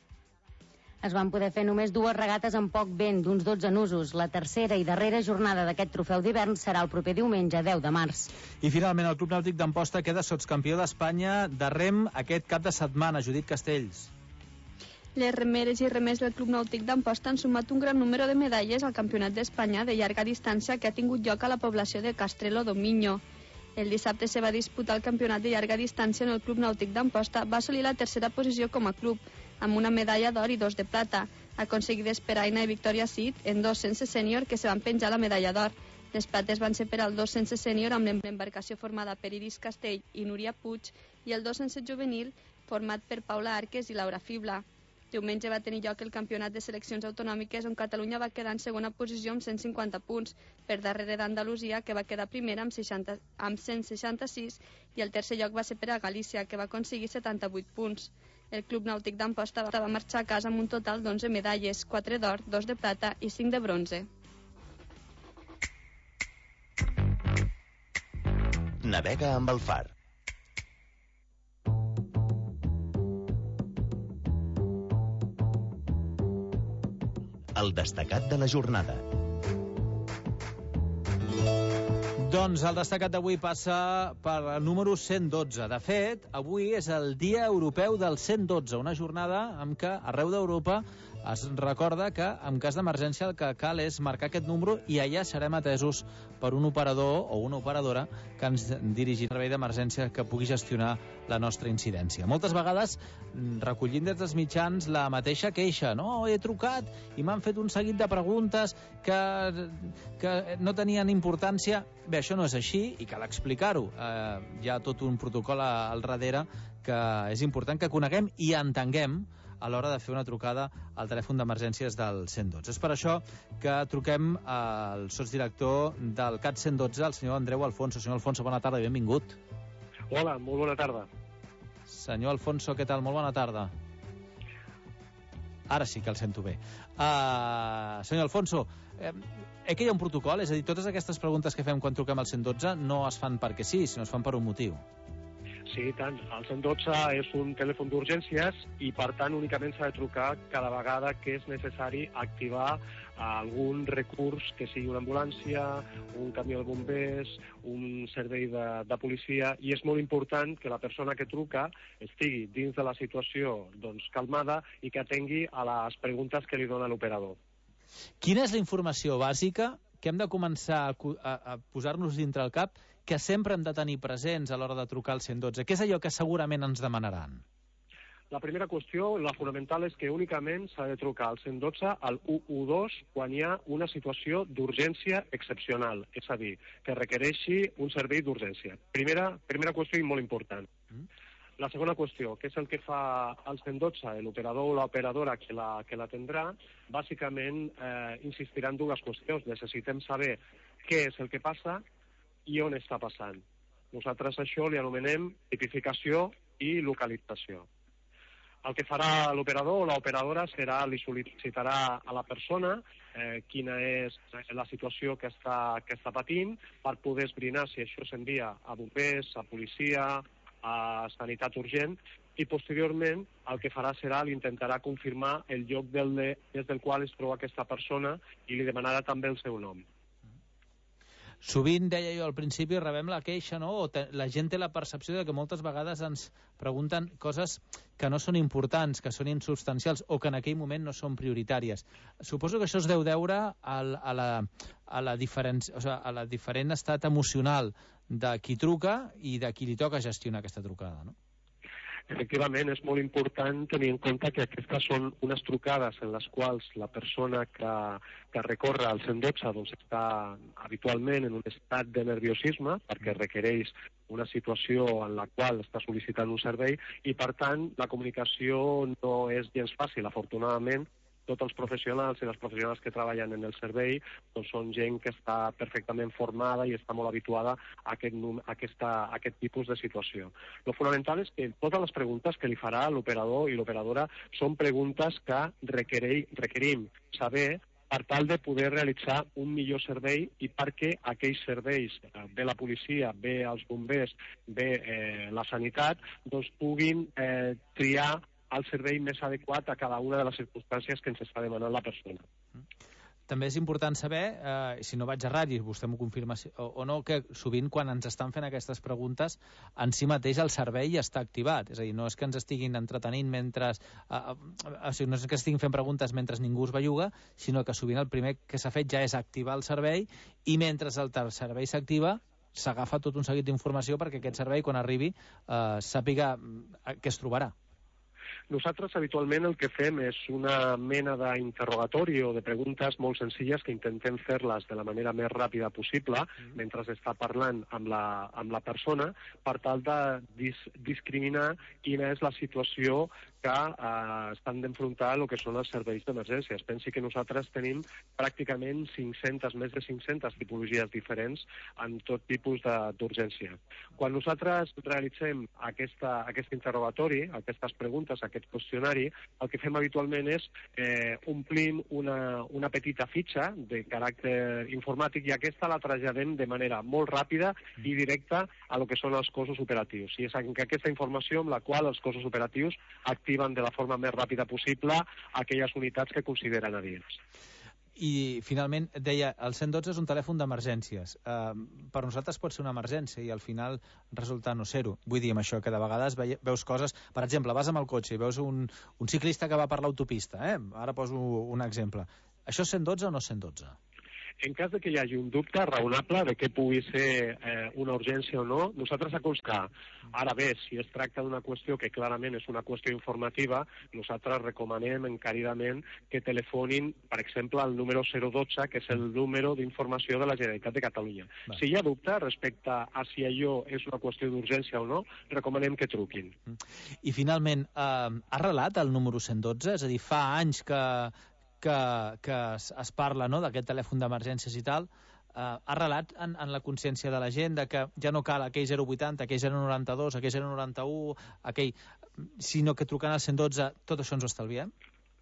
Es van poder fer només dues regates amb poc vent, d'uns dotze nusos. La tercera i darrera jornada d'aquest trofeu d'hivern serà el proper diumenge, deu de març. I finalment el Club Nàutic d'Amposta queda sotscampió d'Espanya de rem aquest cap de setmana. Judit Castells. Les remeres i remers del Club Nàutic d'Amposta han sumat un gran número de medalles al Campionat d'Espanya de llarga distància que ha tingut lloc a la població de Castrelo do Minho. El dissabte se va disputar el campionat de llarga distància en el Club Nàutic d'Amposta. Va assolir la tercera posició com a club, amb una medalla d'or i dos de plata, aconseguides per Aina i Victòria Cid en dos sense sènior que se van penjar la medalla d'or. Les plates van ser per al dos sense sènior amb l'embarcació formada per Iris Castell i Núria Puig i el dos sense juvenil format per Paula Arques i Laura Fibla. Diumenge va tenir lloc el campionat de seleccions autonòmiques on Catalunya va quedar en segona posició amb cent cinquanta punts, per darrere d'Andalusia, que va quedar primera amb, seixanta, amb cent seixanta-sis, i el tercer lloc va ser per a Galícia, que va aconseguir setanta-vuit punts. El Club Nàutic d'Amposta va marxar a casa amb un total d'onze medalles, quatre d'or, dos de plata i cinc de bronze. Navega amb el far. El destacat de la jornada. Doncs el destacat d'avui passa per el número cent dotze. De fet, avui és el Dia Europeu del cent dotze, una jornada en què arreu d'Europa es recorda que en cas d'emergència el que cal és marcar aquest número i allà serem atesos per un operador o una operadora que ens dirigirà al servei d'emergència que pugui gestionar la nostra incidència. Moltes vegades recollint des dels mitjans la mateixa queixa. No, he trucat i m'han fet un seguit de preguntes que, que no tenien importància. Bé, això no és així i cal explicar-ho. Eh, hi ha tot un protocol al darrere que és important que coneguem i entenguem a l'hora de fer una trucada al telèfon d'emergències del cent dotze. És per això que truquem al sotsdirector del C A T cent dotze, el senyor Andreu Alfonso. Senyor Alfonso, bona tarda i benvingut. Hola, molt bona tarda. Senyor Alfonso, què tal? Molt bona tarda. Ara sí que el sento bé. Uh, senyor Alfonso, eh, eh, que hi ha un protocol? És a dir, totes aquestes preguntes que fem quan truquem al cent dotze no es fan perquè sí, sinó es fan per un motiu. Sí, tant. El cent dotze és un telèfon d'urgències i, per tant, únicament s'ha de trucar cada vegada que és necessari activar algun recurs, que sigui una ambulància, un camió de bombers, un servei de, de policia, i és molt important que la persona que truca estigui dins de la situació doncs, calmada i que atengui a les preguntes que li dona l'operador. Quina és la informació bàsica que hem de començar a, a, a posar-nos dintre el cap que sempre hem de tenir presents a l'hora de trucar al cent dotze? Què és allò que segurament ens demanaran? La primera qüestió, la fonamental, és que únicament s'ha de trucar al cent dotze, al u u dos, quan hi ha una situació d'urgència excepcional, és a dir, que requereixi un servei d'urgència. Primera, primera qüestió i molt important. Mm. La segona qüestió, que és el que fa el cent dotze, l'operador o l'operadora que la, que la tindrà, bàsicament eh, insistirà en dues qüestions. Necessitem saber què és el que passa i on està passant. Nosaltres això li anomenem tipificació i localització. El que farà l'operador o l'operadora serà li sol·licitarà a la persona eh, quina és la situació que està, que està patint per poder esbrinar si això s'envia a bombers, a policia, a sanitat urgent, i posteriorment el que farà serà l'intentarà confirmar el lloc del, des del qual es troba aquesta persona i li demanarà també el seu nom. Sovint, deia jo al principi, rebem la queixa, no? O te, la gent té la percepció de que moltes vegades ens pregunten coses que no són importants, que són insubstancials o que en aquell moment no són prioritàries. Suposo que això es deu deure al, a, la, a, la diferent, o sigui, a la diferent estat emocional de qui truca i de qui li toca gestionar aquesta trucada, no? Efectivament, és molt important tenir en compte que aquestes són unes trucades en les quals la persona que, que recorre al cent dotze doncs, està habitualment en un estat de nerviosisme perquè requereix una situació en la qual està sol·licitant un servei i, per tant, la comunicació no és gens fàcil. Afortunadament, tots els professionals i les professionals que treballen en el servei doncs són gent que està perfectament formada i està molt habituada a aquest, a aquesta, a aquest tipus de situació. Lo fonamental és que totes les preguntes que li farà l'operador i l'operadora són preguntes que requerei, requerim saber per tal de poder realitzar un millor servei i perquè aquells serveis, bé la policia, bé els bombers, bé eh, la sanitat, doncs puguin eh, triar el servei més adequat a cada una de les circumstàncies que ens està demanant la persona. També és important saber, eh, si no vaig errat i vostè m'ho confirma o, o no, que sovint quan ens estan fent aquestes preguntes en si mateix el servei ja està activat. És a dir, no és que ens estiguin entretenint mentre... Eh, eh, o sigui, no és que estiguin fent preguntes mentre ningú es belluga, sinó que sovint el primer que s'ha fet ja és activar el servei i mentre el servei s'activa s'agafa tot un seguit d'informació perquè aquest servei, quan arribi, eh, sàpiga què es trobarà. Nosaltres habitualment el que fem és una mena d'interrogatori o de preguntes molt senzilles que intentem fer-les de la manera més ràpida possible mm. mentre està parlant amb la, amb la persona per tal de dis discriminar quina és la situació que eh, estan d'enfrontar el que són els serveis d'emergències. Pensi que nosaltres tenim pràcticament cinc-centes, més de cinc-centes tipologies diferents en tot tipus d'urgència. Quan nosaltres realitzem aquesta, aquest interrogatori, aquestes preguntes, aquest qüestionari, el que fem habitualment és eh, omplim una, una petita fitxa de caràcter informàtic i aquesta la traslladem de manera molt ràpida i directa a lo que són els cossos operatius. I és aquesta informació amb la qual els cossos operatius activen de la forma més ràpida possible aquelles unitats que consideren adients. I, finalment, deia, el cent dotze és un telèfon d'emergències. Uh, per nosaltres pot ser una emergència i al final resulta no ser-ho. Vull dir, amb això, que de vegades veus coses... Per exemple, vas amb el cotxe i veus un, un ciclista que va per l'autopista, eh? Ara poso un exemple. Això és cent dotze o no és cent dotze? En cas de que hi hagi un dubte raonable de què pugui ser eh, una urgència o no, nosaltres aconstar. Ara bé, si es tracta d'una qüestió que clarament és una qüestió informativa, nosaltres recomanem encaridament que telefonin, per exemple, al número zero dotze, que és el número d'informació de la Generalitat de Catalunya. Va. Si hi ha dubte respecte a si allò és una qüestió d'urgència o no, recomanem que truquin. I finalment, eh, ha arrelat el número cent dotze? És a dir, fa anys que... que, que es, es parla, no?, d'aquest telèfon d'emergències i tal, eh, ha arrelat en, en la consciència de la gent de que ja no cal aquell zero vuitanta, aquell zero noranta-dos, aquell zero noranta-u, aquell... sinó que trucant al cent dotze tot això ens ho estalviem?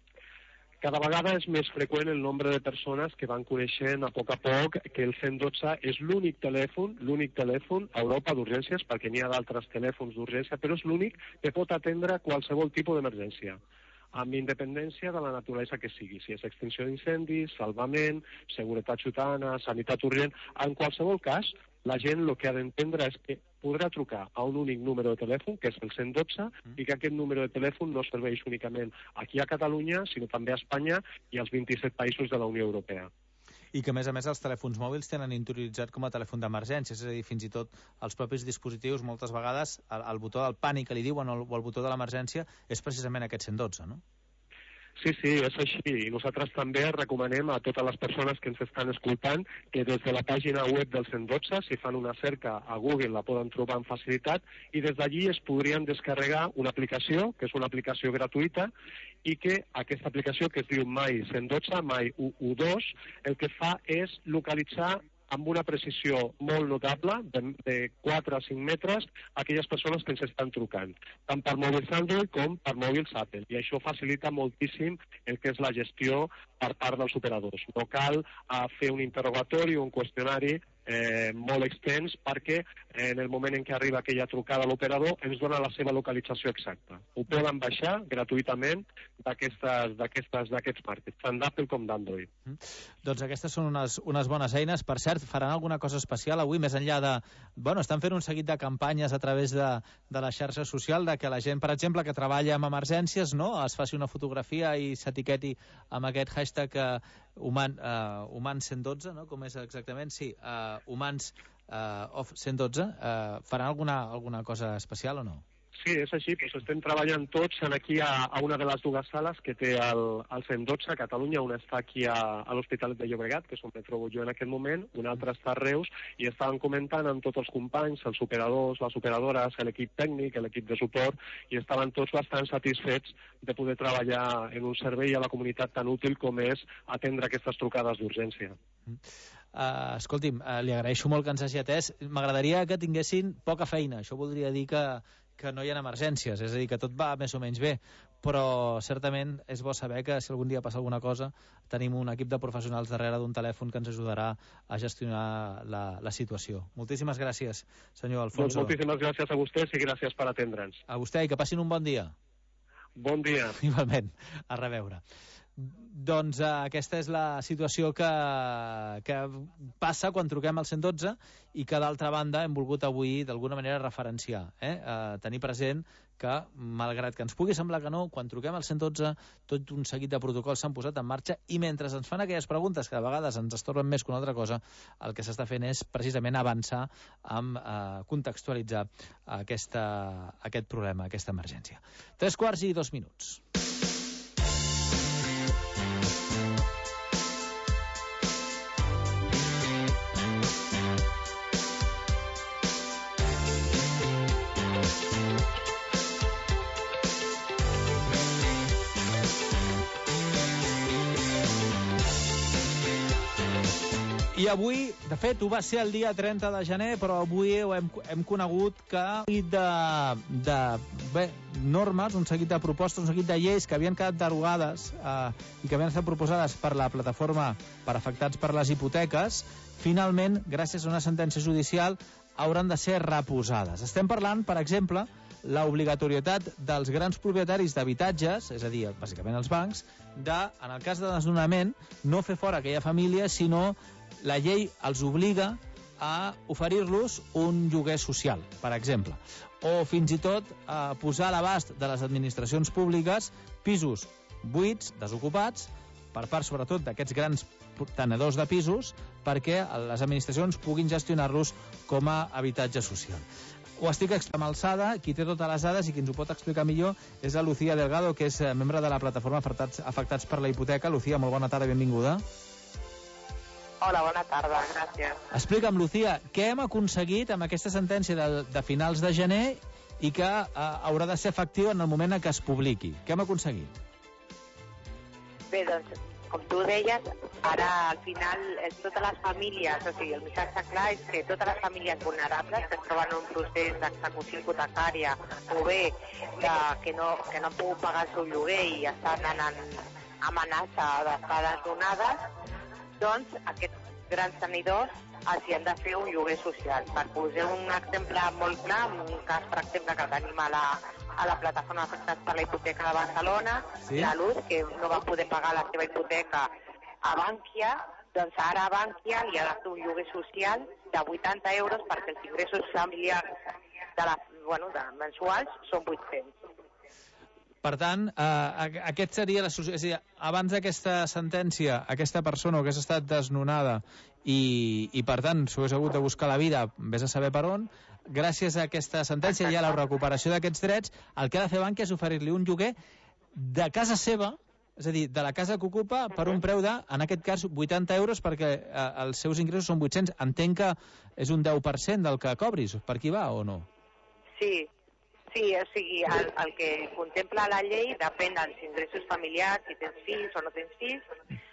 Cada vegada és més freqüent el nombre de persones que van coneixent a poc a poc que el cent dotze és l'únic telèfon, l'únic telèfon a Europa d'urgències, perquè n'hi ha d'altres telèfons d'urgència, però és l'únic que pot atendre qualsevol tipus d'emergència, amb independència de la naturalesa que sigui, si és extinció d'incendis, salvament, seguretat ciutadana, sanitat urgent. En qualsevol cas, la gent el que ha d'entendre és que podrà trucar a un únic número de telèfon, que és el cent dotze, mm. i que aquest número de telèfon no serveix únicament aquí a Catalunya, sinó també a Espanya i als vint-i-set països de la Unió Europea. I que, a més a més, els telèfons mòbils tenen interioritzat com a telèfon d'emergència, és a dir, fins i tot els propis dispositius, moltes vegades, el, el botó del pànic que li diuen o el, o el botó de l'emergència és precisament aquest cent dotze, no? Sí, sí, és així. I nosaltres també recomanem a totes les persones que ens estan escoltant que des de la pàgina web del cent dotze, si fan una cerca a Google, la poden trobar amb facilitat i des d'allí es podrien descarregar una aplicació, que és una aplicació gratuïta, i que aquesta aplicació, que es diu My cent dotze, My u u dos, el que fa és localitzar amb una precisió molt notable, de, de quatre a cinc metres, a aquelles persones que ens estan trucant, tant per mòbils Android com per mòbils Apple. I això facilita moltíssim el que és la gestió per part dels operadors. No cal uh, fer un interrogatori o un qüestionari eh, molt extens perquè en el moment en què arriba aquella trucada a l'operador ens dona la seva localització exacta. Ho poden baixar gratuïtament d'aquests markets, tant d'Apple com d'Android. Mm. Doncs aquestes són unes, unes bones eines. Per cert, faran alguna cosa especial avui, més enllà de... Bueno, estan fent un seguit de campanyes a través de, de la xarxa social, de que la gent, per exemple, que treballa amb emergències, no?, es faci una fotografia i s'etiqueti amb aquest hashtag uh, human, uh, humans cent dotze, no?, com és exactament? Sí, uh, humans uh, of cent dotze. Uh, faran alguna, alguna cosa especial o no? Sí, és així, doncs estem treballant tots aquí a, a una de les dues sales que té el, el cent dotze a Catalunya. Una està aquí a, a l'Hospitalet de Llobregat, que és on me trobo jo en aquest moment, una altra està a Reus, i estàvem comentant amb tots els companys, els operadors, les operadores, l'equip tècnic, l'equip de suport, i estaven tots bastant satisfets de poder treballar en un servei a la comunitat tan útil com és atendre aquestes trucades d'urgència. Uh, escolti'm, uh, li agraeixo molt que ens hagi atès. M'agradaria que tinguessin poca feina. Això voldria dir que, que no hi ha emergències, és a dir, que tot va més o menys bé, però certament és bo saber que si algun dia passa alguna cosa tenim un equip de professionals darrere d'un telèfon que ens ajudarà a gestionar la, la situació. Moltíssimes gràcies, senyor Alfonso. Doncs moltíssimes gràcies a vostès i gràcies per atendre'ns. A vostè i que passin un bon dia. Bon dia. Igualment. A reveure. Doncs uh, aquesta és la situació que, que passa quan truquem al cent dotze i que d'altra banda hem volgut avui d'alguna manera referenciar, eh? Uh, tenir present que, malgrat que ens pugui semblar que no, quan truquem al cent dotze tot un seguit de protocols s'han posat en marxa i mentre ens fan aquelles preguntes que de vegades ens estorben més que una altra cosa, el que s'està fent és precisament avançar amb uh, contextualitzar aquesta, aquest problema, aquesta emergència. Tres quarts i dos minuts. I avui, de fet, ho va ser el dia trenta de gener, però avui ho hem, hem conegut que un seguit de, de bé, normes, un seguit de propostes, un seguit de lleis que havien quedat derogades eh, i que havien estat proposades per la plataforma per afectats per les hipoteques, finalment, gràcies a una sentència judicial, hauran de ser reposades. Estem parlant, per exemple, l'obligatorietat dels grans propietaris d'habitatges, és a dir, bàsicament els bancs, de, en el cas de desnonament, no fer fora aquella família, sinó la llei els obliga a oferir-los un lloguer social, per exemple, o fins i tot a posar a l'abast de les administracions públiques pisos buits, desocupats, per part sobretot d'aquests grans tenedors de pisos, perquè les administracions puguin gestionar-los com a habitatge social. Ho estic amb alçada, qui té totes les dades i qui ens ho pot explicar millor és la Lucía Delgado, que és membre de la plataforma Afectats, afectats per la Hipoteca. Lucía, molt bona tarda, benvinguda. Hola, bona tarda, gràcies. Explica'm, Lucía, què hem aconseguit amb aquesta sentència de, de finals de gener i que eh, haurà de ser efectiu en el moment en què es publiqui? Què hem aconseguit? Bé, doncs, com tu deies, ara al final és totes les famílies, o sigui, el missatge clar és que totes les famílies vulnerables que es troben en un procés d'execució hipotecària o bé de, que, no, que no han pogut pagar el seu lloguer i estan en, en amenaça d'estar desnonades, doncs aquests grans tenidors els hi han de fer un lloguer social. Per posar un exemple molt clar, un cas, per exemple, que tenim a la, a la plataforma Afectats per la Hipoteca de Barcelona, sí? La Luz, que no va poder pagar la seva hipoteca a Bankia, doncs ara a Bankia li ha de fer un lloguer social de vuitanta euros perquè els ingressos familiars de la, bueno, de mensuals són vuit-cents. Per tant, eh, aquest seria la solució. És a dir, abans d'aquesta sentència, aquesta persona hagués estat desnonada i, i per tant, s'hagués hagut de buscar la vida, vés a saber per on, gràcies a aquesta sentència i a la recuperació d'aquests drets, el que ha de fer Bankia és oferir-li un lloguer de casa seva, és a dir, de la casa que ocupa, per un preu de, en aquest cas, vuitanta euros, perquè eh, els seus ingressos són vuit-cents. Entenc que és un deu per cent del que cobris. Per aquí va o no? Sí. Sí, o sigui, el, el que contempla la llei depèn dels ingressos familiars, si tens fills o no tens fills,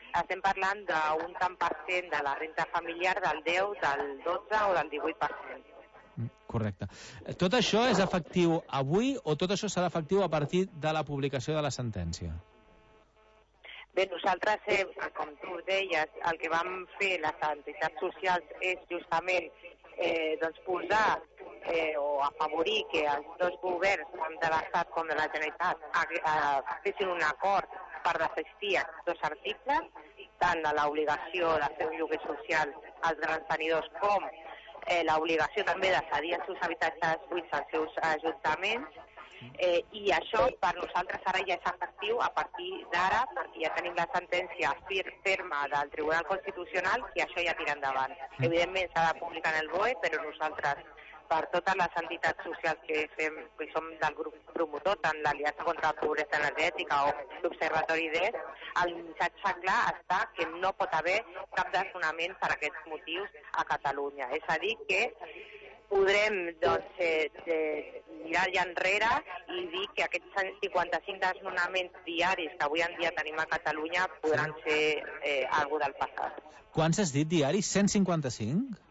estem parlant d'un tant per cent de la renta familiar del deu, del dotze o del divuit per cent. Correcte. Tot això és efectiu avui o tot això serà efectiu a partir de la publicació de la sentència? Bé, nosaltres, eh, com tu deies, el que vam fer les entitats socials és justament eh, doncs posar eh, o afavorir que els dos governs, tant de l'Estat com de la Generalitat, eh, fessin un acord per desistir aquests dos articles, tant de l'obligació de fer un lloguer social als grans tenidors com eh, l'obligació també de cedir els seus habitatges buits als seus ajuntaments, eh, i això per nosaltres ara ja és efectiu a partir d'ara, perquè ja tenim la sentència fir ferma del Tribunal Constitucional i això ja tira endavant. Evidentment s'ha de publicar en el B O E, però nosaltres, per totes les entitats socials que fem, que som del grup promotor, tant l'Aliança contra la Pobresa Energètica o l'Observatori D E S, el missatge clar està que no pot haver cap desnonament per aquests motius a Catalunya. És a dir, que podrem doncs, eh, eh, mirar ja enrere i dir que aquests cent cinquanta-cinc desnonaments diaris que avui en dia tenim a Catalunya podran ser eh, algo del passat. Quants has dit diaris? cent cinquanta-cinc?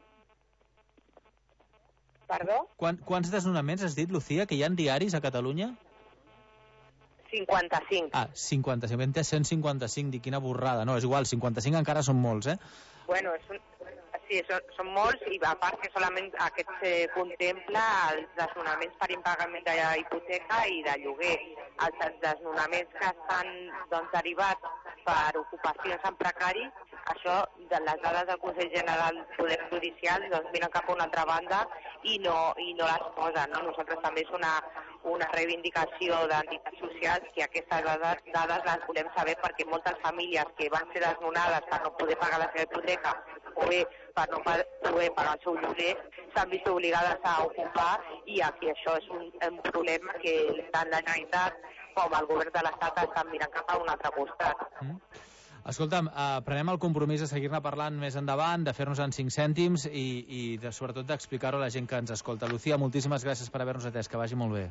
Perdó? Quan, quants desnonaments has dit, Lucía, que hi ha diaris a Catalunya? cinquanta-cinc. Ah, cinquanta-cinc. Ben entès cent cinquanta-cinc, dic, quina borrada. No, és igual, cinquanta-cinc encara són molts, eh? Bueno, és un, sí, són, són molts, i a part que solament aquest eh, contempla els desnonaments per impagament d'hipoteca i de lloguer. Els desnonaments que estan doncs, derivats per ocupacions en precari, això, de les dades del Consell General del Poder Judicial, doncs miren cap a una altra banda i no, i no les posen. No? Nosaltres també és una, una reivindicació d'entitats socials que aquestes dades, dades les volem saber, perquè moltes famílies que van ser desnonades per no poder pagar la seva hipoteca o bé per no poder pagar el seu lloguer s'han vist obligades a ocupar, i aquí això és un, un problema que tant la Generalitat com el govern de l'Estat estan mirant cap a un altre costat. Mm. Escolta'm, eh, prenem el compromís de seguir-ne parlant més endavant, de fer-nos en cinc cèntims i, i de, sobretot d'explicar-ho a la gent que ens escolta. Lucía, moltíssimes gràcies per haver-nos atès, que vagi molt bé.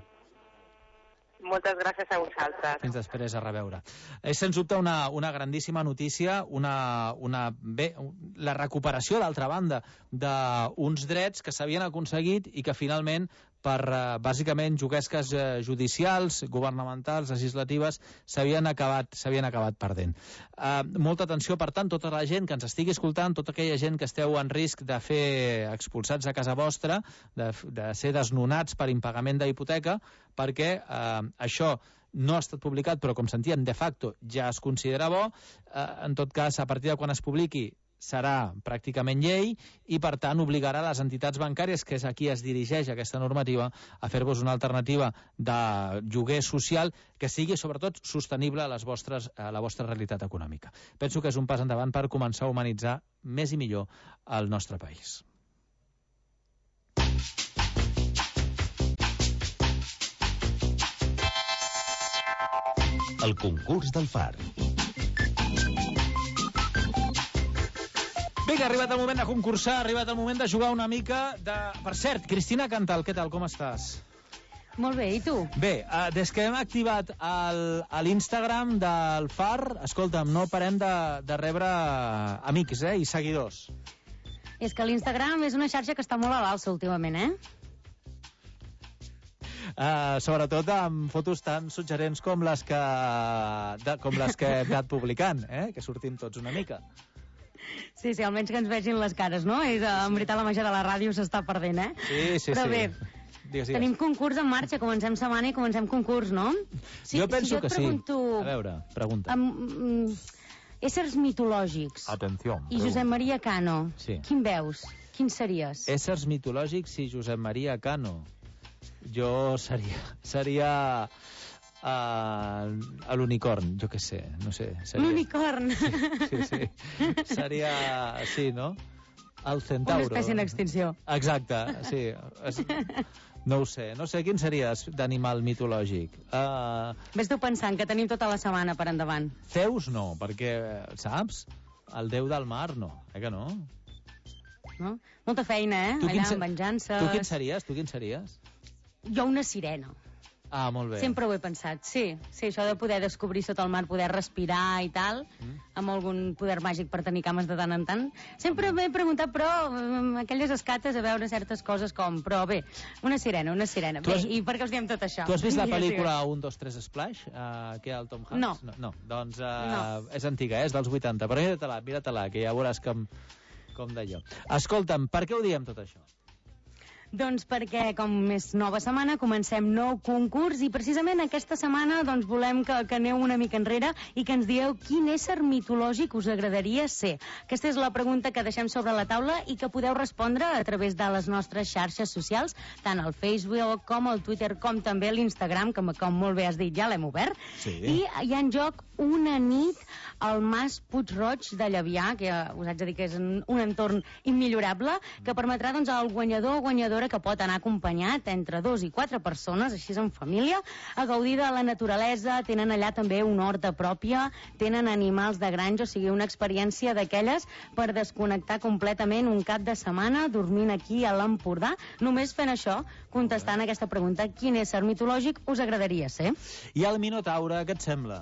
Moltes gràcies a vosaltres. Fins després, a reveure. És, sens dubte, una, una grandíssima notícia, una, una, bé, la recuperació, d'altra banda, d'uns drets que s'havien aconseguit i que, finalment, per, eh, bàsicament, juguesques eh, judicials, governamentals, legislatives, s'havien acabat, s'havien acabat perdent. Eh, molta atenció, per tant, tota la gent que ens estigui escoltant, tota aquella gent que esteu en risc de fer expulsats a casa vostra, de, de ser desnonats per impagament d'hipoteca, perquè eh, això no ha estat publicat, però, com sentíem, de facto ja es considera bo. Eh, en tot cas, a partir de quan es publiqui, serà pràcticament llei i, per tant, obligarà les entitats bancàries, que és a qui es dirigeix aquesta normativa, a fer-vos una alternativa de lloguer social que sigui, sobretot, sostenible a, les vostres, a la vostra realitat econòmica. Penso que és un pas endavant per començar a humanitzar més i millor el nostre país. El concurs del Far. Bé, que ha arribat el moment de concursar, ha arribat el moment de jugar una mica de... Per cert, Cristina Cantal, què tal, com estàs? Molt bé, i tu? Bé, uh, des que hem activat l'Instagram del Far, escolta'm, no parem de, de rebre amics, eh, i seguidors. És que l'Instagram és una xarxa que està molt a l'alça últimament, eh? Uh, sobretot amb fotos tan suggerents com les que, de, com les que he anat publicant, eh? Que sortim tots una mica. Sí, sí, almenys que ens vegin les cares, no? És, en veritat, la màgia de la ràdio s'està perdent, eh? Sí, sí, Però sí. bé, digues, digues. Tenim concurs en marxa, comencem setmana i comencem concurs, no? Si, jo penso si jo que pregunto, sí. A veure, pregunta. Amb, um, éssers mitològics Atenció. i Josep Maria Cano, Sí. quin veus? Quin series? Éssers mitològics i Josep Maria Cano. Jo seria... seria uh, a l'unicorn, jo què sé, no sé. Seria... L'unicorn. Sí, sí, sí. Seria... Sí, no? El centauro. Una espècie en extinció. Exacte, sí. Es... No ho sé. No sé quin series d'animal mitològic. Uh... Ves tu pensant que tenim tota la setmana per endavant. Zeus no, perquè, saps? El déu del mar no, eh que no? No? Molta feina, eh? Tu Allà, se... amb venjances... Tu quin series? Tu quin series? Jo una sirena. Ah, molt bé. Sempre ho he pensat, sí. Sí, això de poder descobrir sota el mar, poder respirar i tal, mm. amb algun poder màgic per tenir cames de tant en tant. Sempre m'he preguntat, però, amb aquelles escates a veure certes coses com... Però bé, una sirena, una sirena. Bé, has... I per què us diem tot això? Tu has vist la pel·lícula un, dos, tres Splash? Uh, que hi ha el Tom Hanks? No. No, no. Doncs uh, no. És antiga, eh? És dels vuitanta. Però mira-te-la, mira-te-la, que ja veuràs com, com d'allò. Escolta'm, per què ho diem tot això? Doncs perquè, com és nova setmana, comencem nou concurs i precisament aquesta setmana doncs, volem que, que aneu una mica enrere i que ens dieu quin ésser mitològic us agradaria ser. Aquesta és la pregunta que deixem sobre la taula i que podeu respondre a través de les nostres xarxes socials, tant al Facebook com al Twitter, com també a l'Instagram, que com molt bé has dit ja l'hem obert. Sí. I hi ha en joc una nit al Mas Puig-roig de Llevià, que us haig de dir que és un entorn immillorable, que permetrà doncs, al guanyador o guanyadora que pot anar acompanyat entre dos i quatre persones, així en família, a gaudir de la naturalesa. Tenen allà també una horta pròpia, tenen animals de granja, o sigui, una experiència d'aquelles per desconnectar completament un cap de setmana dormint aquí a l'Empordà, només fent això, contestant aquesta pregunta: quin ésser mitològic us agradaria ser? I el Minotaure, què et sembla?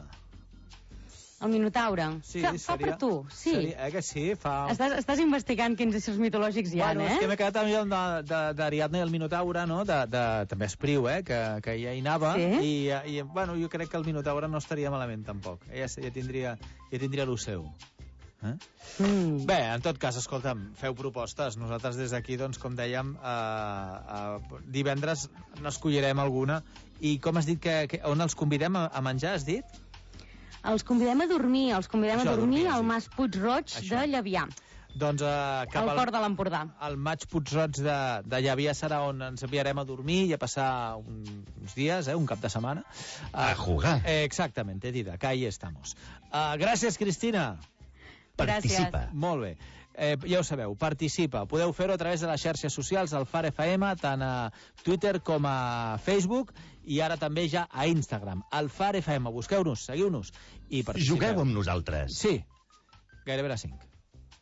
El Minotaure. Sí, fa, seria, fa per tu, sí. Seria, eh, que sí, fa... Estàs, estàs investigant quins éssers mitològics hi ha, bueno, eh? És que m'he quedat amb d'Ariadna i el Minotaure, no? De, de, també Espriu, eh? Que, que ja hi anava. Sí? I, i, bueno, jo crec que el Minotaure no estaria malament, tampoc. Ja, ja tindria, ja tindria el seu. Eh? Mm. Bé, en tot cas, escolta'm, feu propostes. Nosaltres des d'aquí, doncs, com dèiem, eh, eh, divendres n'escollirem alguna. I com has dit que, que on els convidem a, a menjar, has dit? Els convidem a dormir, els convidem Això, a dormir dormir, al sí. Mas Puig-roig de Llevià. Doncs uh, cap al cor de l'Empordà. El Maig Puig-roig de, de Llevià serà on ens enviarem a dormir i a passar un, uns dies, eh, un cap de setmana. Uh, A jugar. Eh, exactamente, Dida, que ahí estamos. Uh, gràcies, Cristina. Participa. Molt bé. Eh, ja ho sabeu, participa. Podeu fer-ho a través de les xarxes socials del Far F M, tant a Twitter com a Facebook, i ara també ja a Instagram. El Far F M, busqueu-nos, seguiu-nos i participeu. Jugueu amb nosaltres. Sí, gairebé a les cinc.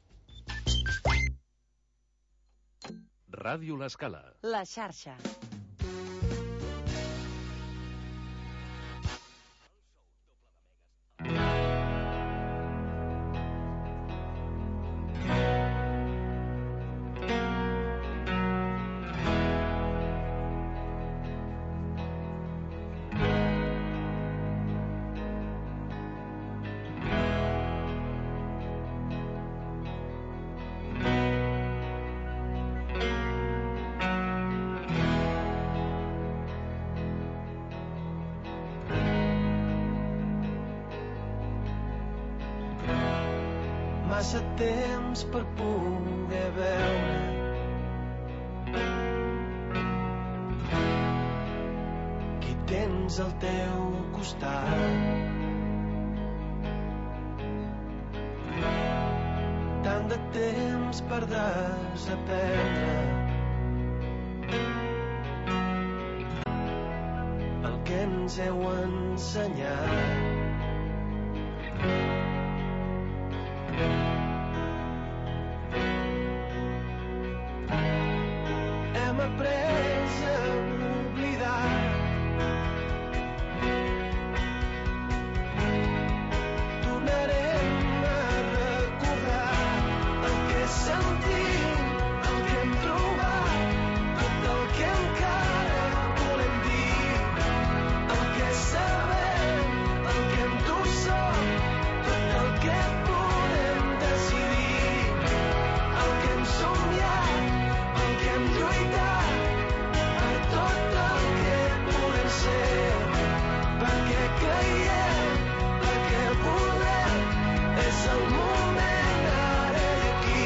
Ràdio L'Escala. La xarxa. Massa temps per poder veure qui tens al teu costat. Tant de temps per desaprendre el que ens heu ensenyat. Hem après a oblidar tornarem a recordar el que sentim, el que hem trobat, tot el que encara volem dir, el que sabem, el que amb tu som, tot el que podem decidir, el que hem somiat, el que hem lluitat, per tot el que podem ser, perquè creiem, perquè volem, és el moment ara i aquí.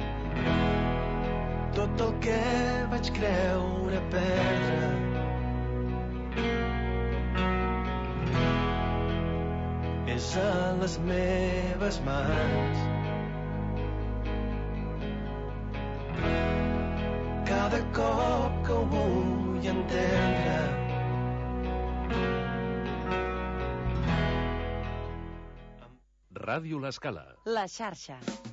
Tot el que vaig creure perdre és a les meves mans. Cada cop que ho vull entendre, Ràdio L'Escala. La xarxa.